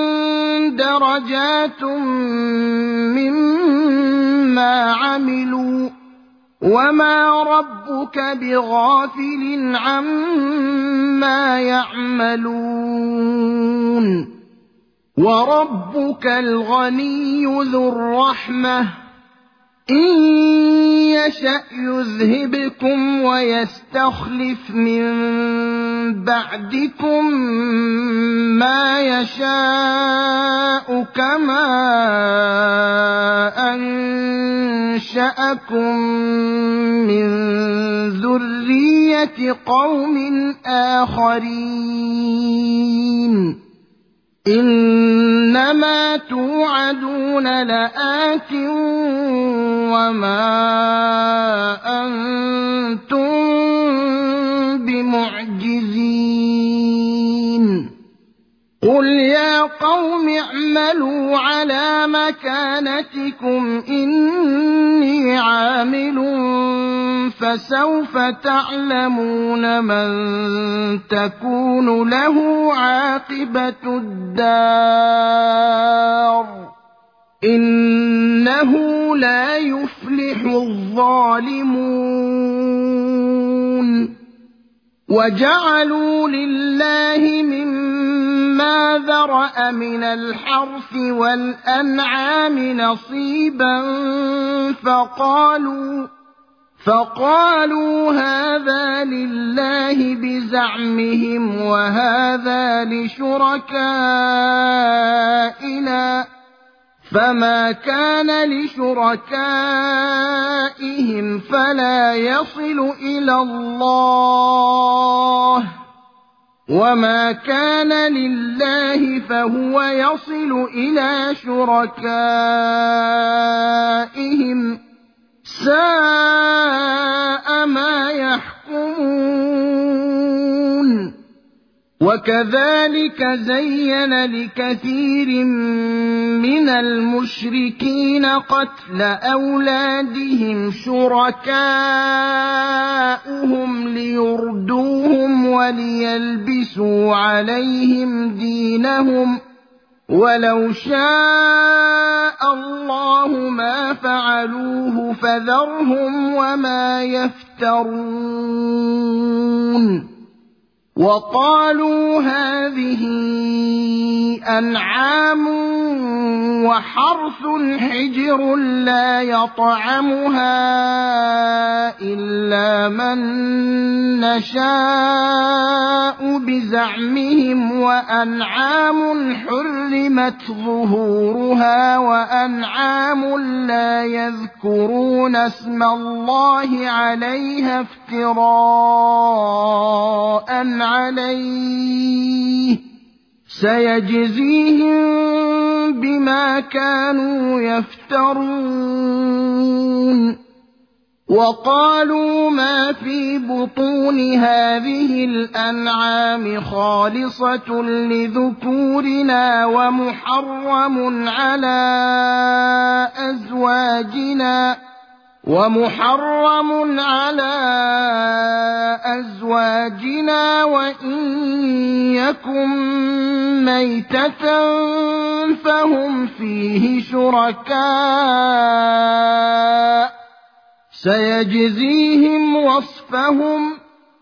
Speaker 1: درجات مما عملوا وما ربك بغافل عما يعملون وربك الغني ذو الرحمة إن يشأ يذهبكم ويستخلف من بعدكم ما يشاء كما أنشأكم من ذرية قوم آخرين إنما توعدون لآت وما أنتم بمعجزين قل يا قوم اعملوا على مكانتكم إني عامل فسوف تعلمون من تكون له عاقبة الدار إنه لا يفلح الظالمون وجعلوا لله مما ذرأ من الحرث والأنعام نصيبا فقالوا فقالوا هذا لله بزعمهم وهذا لشركائنا فما كان لشركائهم فلا يصل إلى الله وما كان لله فهو يصل إلى شركائهم ساء ما يحكمون وكذلك زين لكثير من المشركين قتل أولادهم شركاؤهم ليردوهم وليلبسوا عليهم دينهم ولو شاء الله ما فعلوه فذرهم وما يفترون وقالوا هذه أنعام وحرث حجر لا يطعمها إلا من نشاء بزعمهم وأنعام حرمت ظهورها وأنعام لا يذكرون اسم الله عليها افتراء عليه سيجزيهم بما كانوا يفترون وقالوا ما في بطون هذه الأنعام خالصة لذكورنا ومحرم على أزواجنا ومحرم على أزواجنا وإن يكن ميتة فهم فيه شركاء سيجزيهم وصفهم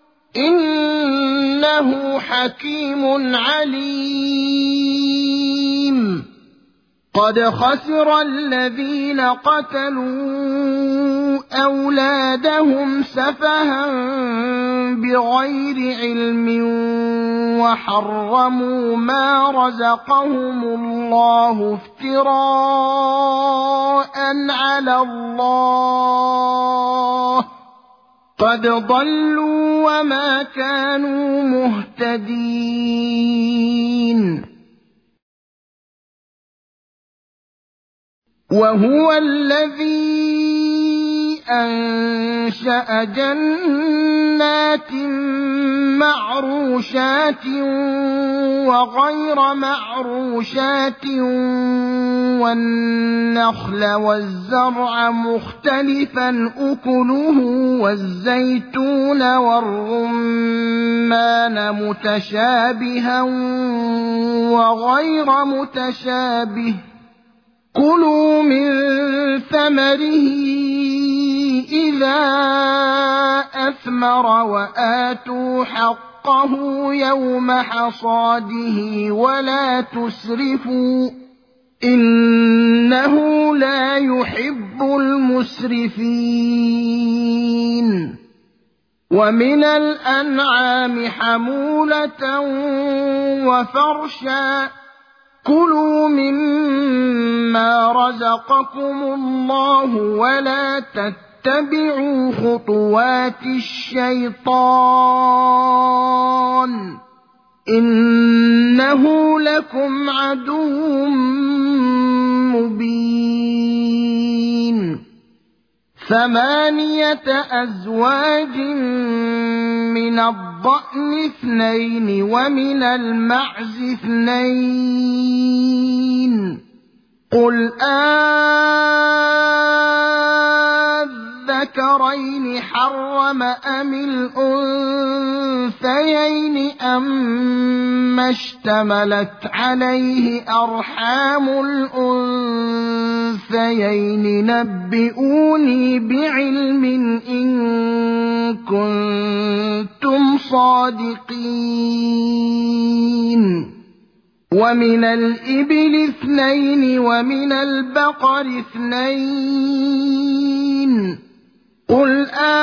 Speaker 1: إنه حكيم عليم قد خسر الذين قتلوا أولادهم سفها بغير علم وحرموا ما رزقهم الله افتراء على الله قد ضلوا وما كانوا مهتدين وهو الذي أنشأ جنات معروشات وغير معروشات والنخل والزرع مختلفا أكله والزيتون والرمان متشابها وغير متشابه كلوا من ثمره إذا أثمر وآتوا حقه يوم حصاده ولا تسرفوا إنه لا يحب المسرفين ومن الأنعام حمولة وفرشا كُلُوا مِمَّا رَزَقَكُمُ اللَّهُ وَلَا تَتَّبِعُوا خُطُوَاتِ الشَّيْطَانِ ۚ إِنَّهُ لَكُمْ عَدُوٌّ مُّبِينٌ ثَمَانِيَةَ أَزْوَاجٍ مِّنَ الضَّأْنِ اثْنَيْنِ وَمِنَ الْمَعْزِ اثْنَيْنِ ۗ قُلْ آلذَّكَرَيْنِ حَرَّمَ أَمِ الْأُنثَيَيْنِ أَمَّا اشْتَمَلَتْ عَلَيْهِ أَرْحَامُ الْأُنثَيَيْنِ ۖ نَبِّئُونِي بِعِلْمٍ إِن كُنتُمْ صَادِقِينَ وَمِنَ الْإِبِلِ اثْنَيْنِ وَمِنَ الْبَقَرِ اثْنَيْنِ ۗ قُلْ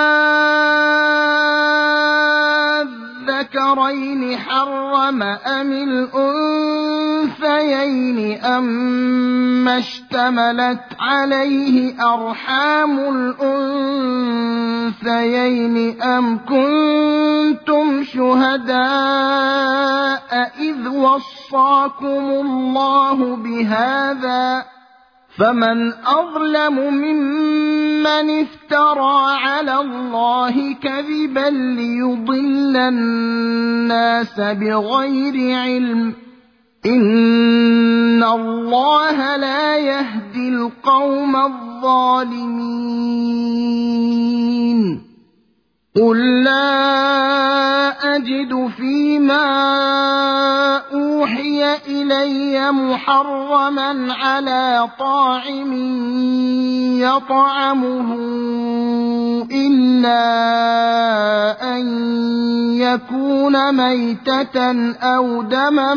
Speaker 1: آلذَّكَرَيْنِ حَرَّمَ أَمِ الْأُنثَيَيْنِ أَمَّا اشْتَمَلَتْ عَلَيْهِ أَرْحَامُ الْأُنثَيَيْنِ ۖ أَمْ كُنتُمْ شُهَدَاءَ إِذْ وَصَّاكُمُ اللَّهُ بِهَٰذَا ۚ فَمَنْ أَظْلَمُ مِمَّنِ افْتَرَىٰ عَلَى اللَّهِ كَذِبًا لِّيُضِلَّ النَّاسَ بِغَيْرِ عِلْمٍ ۗ إِنَّ اللَّهَ لَا يَهْدِي الْقَوْمَ الظَّالِمِينَ قُل لَّا أَجِدُ فِيمَا أُوحِيَ إِلَيَّ مُحَرَّمًا عَلَىٰ طَاعِمٍ يَطْعَمُهُ إِلَّا أَن يَكُونَ مَيْتَةً أَوْ دَمًا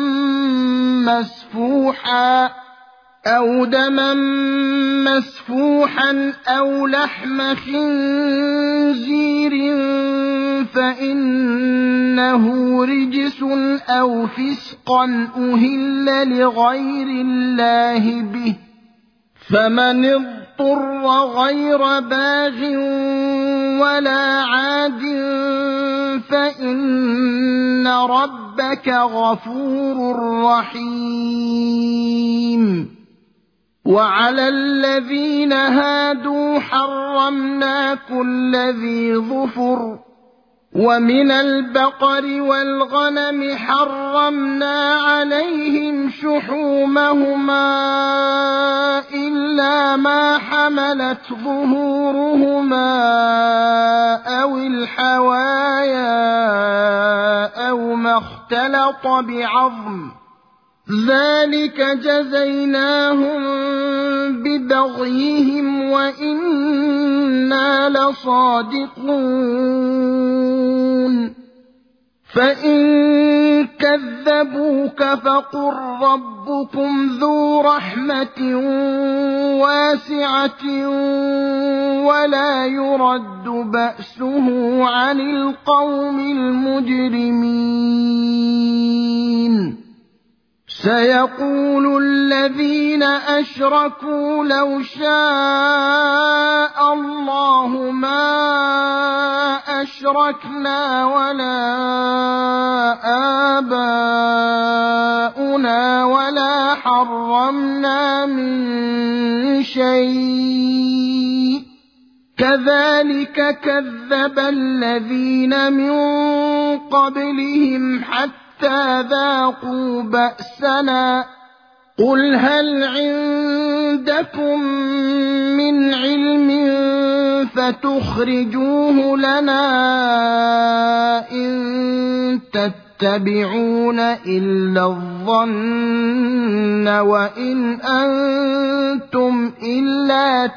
Speaker 1: مَّسْفُوحًا أَوْ دَمًا مَّسْفُوحًا أَوْ لَحْمَ خِنزِيرٍ فَإِنَّهُ رِجْسٌ أَوْ فِسْقًا أُهِلَّ لِغَيْرِ اللَّهِ بِهِ ۚ فَمَنِ اضْطُرَّ غَيْرَ بَاغٍ وَلَا عَادٍ فَإِنَّ رَبَّكَ غَفُورٌ رَّحِيمٌ وَعَلَى الَّذِينَ هَادُوا حَرَّمْنَا كُلَّ ذِي ظُفُرٍ ۖ وَمِنَ الْبَقَرِ وَالْغَنَمِ حَرَّمْنَا عَلَيْهِمْ شُحُومَهُمَا إِلَّا مَا حَمَلَتْ ظُهُورُهُمَا أَوِ الْحَوَايَا أَوْ مَا اخْتَلَطَ بِعَظْمٍ ۚ ذَٰلِكَ جَزَيْنَاهُم بِبَغْيِهِمْ وَإِنَّا لَصَادِقُونَ فَإِن كَذَّبُوكَ فَقُل رَّبُّكُمْ ذُو رَحْمَةٍ وَاسِعَةٍ وَلَا يُرَدُّ بَأْسُهُ عَنِ الْقَوْمِ الْمُجْرِمِينَ سَيَقُولُ الَّذِينَ أَشْرَكُوا لَوْ شَاءَ اللَّهُ مَا أَشْرَكْنَا وَلَا آبَاؤُنَا وَلَا حَرَّمْنَا مِن شَيْءٍ ۚ كَذَٰلِكَ كَذَّبَ الَّذِينَ مِن قَبْلِهِمْ حَتَّىٰ ذَاقُوا بَأْسَنَا قُلْ هَلْ عِندَكُم مِّنْ عِلْمٍ فَتُخْرِجُوهُ لَنَا ۖ إِن تَتَّبِعُونَ إِلَّا الظَّنَّ وَإِنْ أَنتُمْ إِلَّا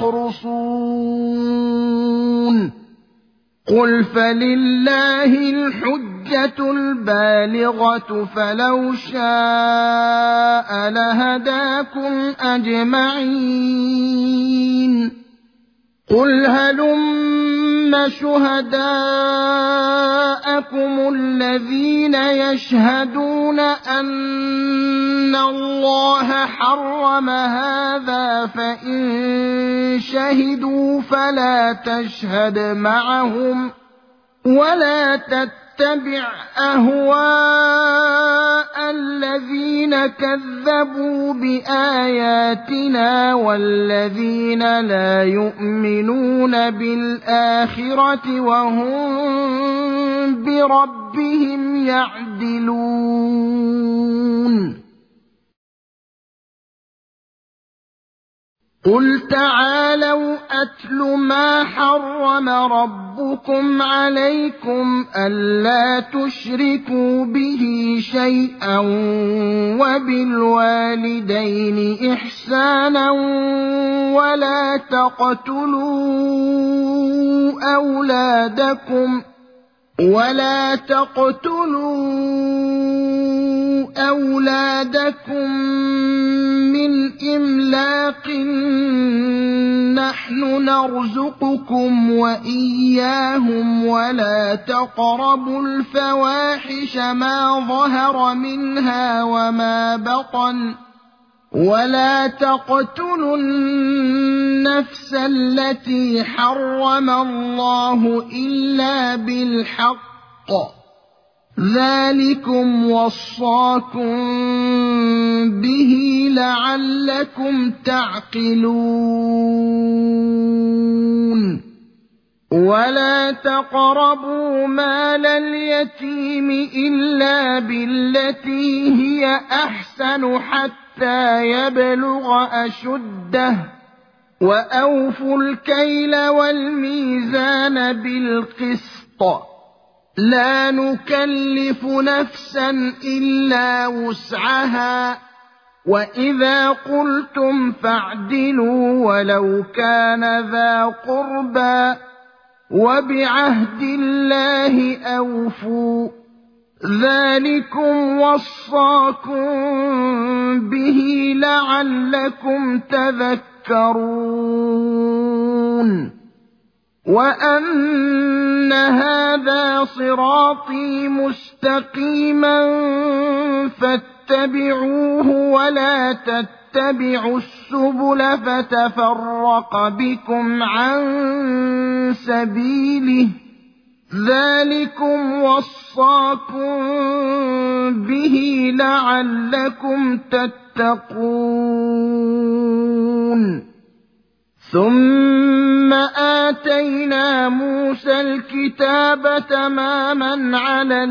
Speaker 1: تَخْرُصُونَ قُلْ فَلِلَّهِ الْحُجَّةُ الْبَالِغَةُ فَلَوْ شَاءَ لَهَدَاكُمْ أَجْمَعِينَ قُلْ هَلُمَّ شهداءكم الذين يشهدون أن الله حرم هذا فإن شهدوا فلا تشهد معهم ولا تتبع أهواء الذين كذبوا بآياتنا والذين لا يؤمنون بالآخرة وهم بربهم يعدلون قل تعالوا أتل ما حرم ربكم عليكم ألا تشركوا به شيئا وبالوالدين إحسانا ولا تقتلوا أولادكم ولا تقتلوا أولادكم من إملاق نحن نرزقكم وإياهم ولا تقربوا الفواحش ما ظهر منها وما بطن ولا تقتلوا النفس التي حرم الله إلا بالحق ذلكم وصاكم به لعلكم تعقلون ولا تقربوا مال اليتيم إلا بالتي هي أحسن حتى يبلغ أشده وأوفوا الكيل والميزان بالقسط لا نكلف نفسا إلا وسعها وإذا قلتم فاعدلوا ولو كان ذا قربى وبعهد الله أوفوا ذلكم وصاكم به لعلكم تذكرون وأن هذا صراطي مستقيما فاتبعوه ولا تتبعوا السبل فتفرق بكم عن سبيله ذلكم وصاكم به لعلكم تتقون ثم آتينا موسى الكتاب تماما على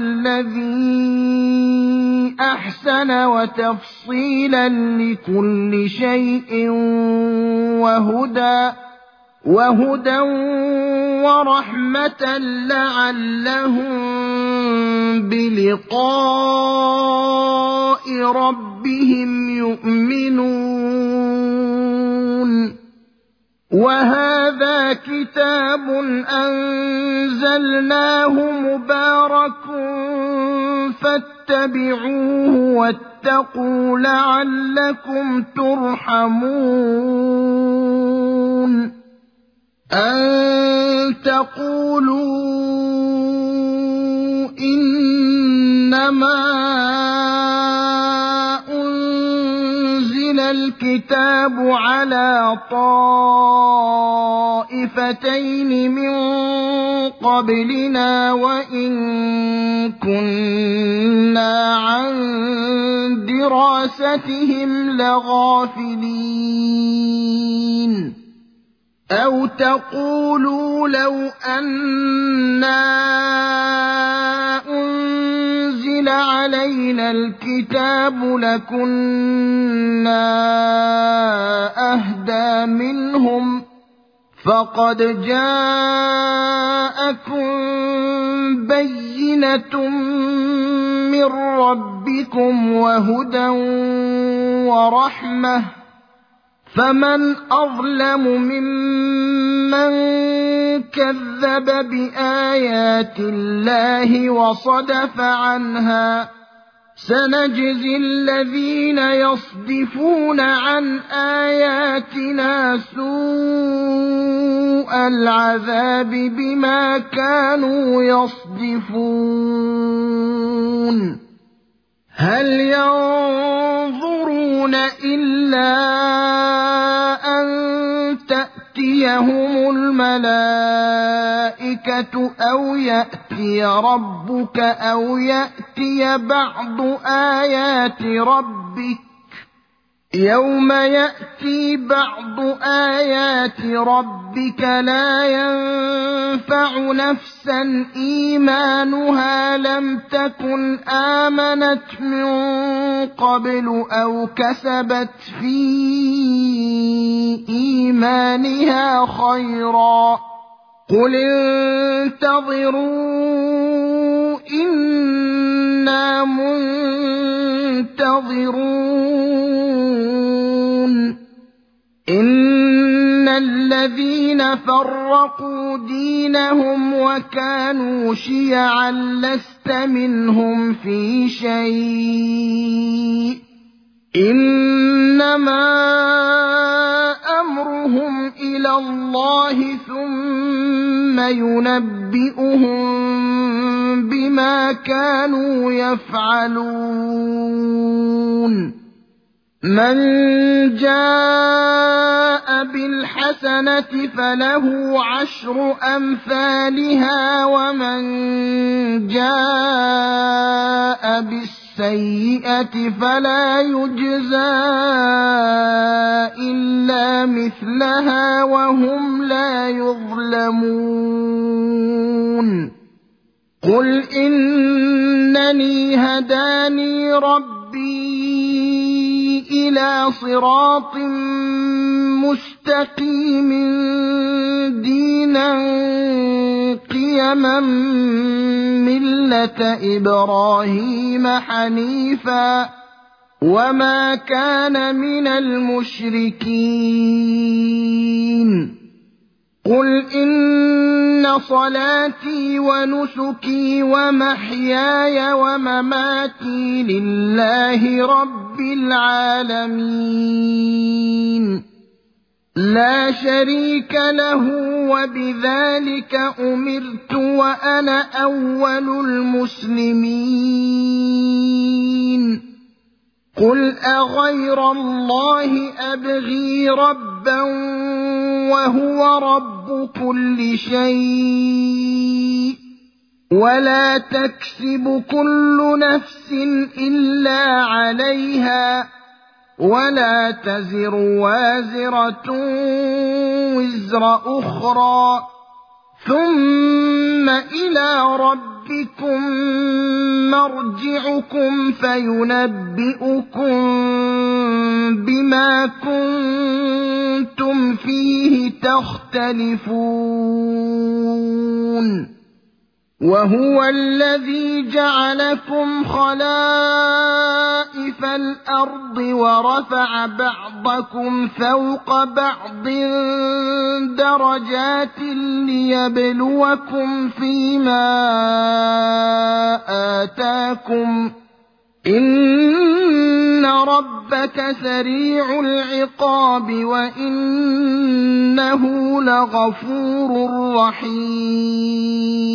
Speaker 1: الذي أحسن وتفصيلا لكل شيء وهدى وهدى ورحمة لعلهم بلقاء ربهم يؤمنون وهذا كتاب أنزلناه مبارك فاتبعوه واتقوا لعلكم ترحمون أن تقولوا إنما أنزل الكتاب على طائفتين من قبلنا وإن كنا عن دراستهم لغافلين أو تقولوا لو أنا أنزل علينا الكتاب لكنا أهدى منهم فقد جاءكم بينة من ربكم وهدى ورحمة فمن أظلم ممن كذب بآيات الله وصدف عنها سنجزي الذين يصدفون عن آياتنا سوء سوء العذاب بما كانوا يصدفون هل ينظرون إلا أن تأتيهم الملائكة أو يأتي ربك أو يأتي بعض آيات ربك يوم يأتي بعض آيات ربك لا ينفع نفسا إيمانها لم تكن آمنت من قبل أو كسبت في إيمانها خيرا قل انتظروا إنا منتظرون إن الذين فرقوا دينهم وكانوا شيعا لست منهم في شيء إنما أمرهم إلى الله ثم ينبئهم بما كانوا يفعلون من جاء بالحسنة فله عشر أمثالها ومن جاء بالسيئة فلا يجزى إلا مثلها وهم لا يظلمون قل إنني هداني ربي إلى صراط مستقيم دينا قيما ملة إبراهيم حنيفا وما كان من المشركين قل إن صلاتي ونسكي ومحياي ومماتي لله رب العالمين لا شريك له وبذلك أمرت وأنا أول المسلمين قل أغير الله أبغي ربا وهو رب كل شيء ولا تكسب كل نفس إلا عليها ولا تزر وازرة وزر أخرى ثم إلى ربكم مرجعكم فينبئكم بما كنتم فيه تختلفون وهو الذي جعلكم خلائف الأرض ورفع بعضكم فوق بعض درجات ليبلوكم فيما آتاكم إن ربك سريع العقاب وإنه لغفور رحيم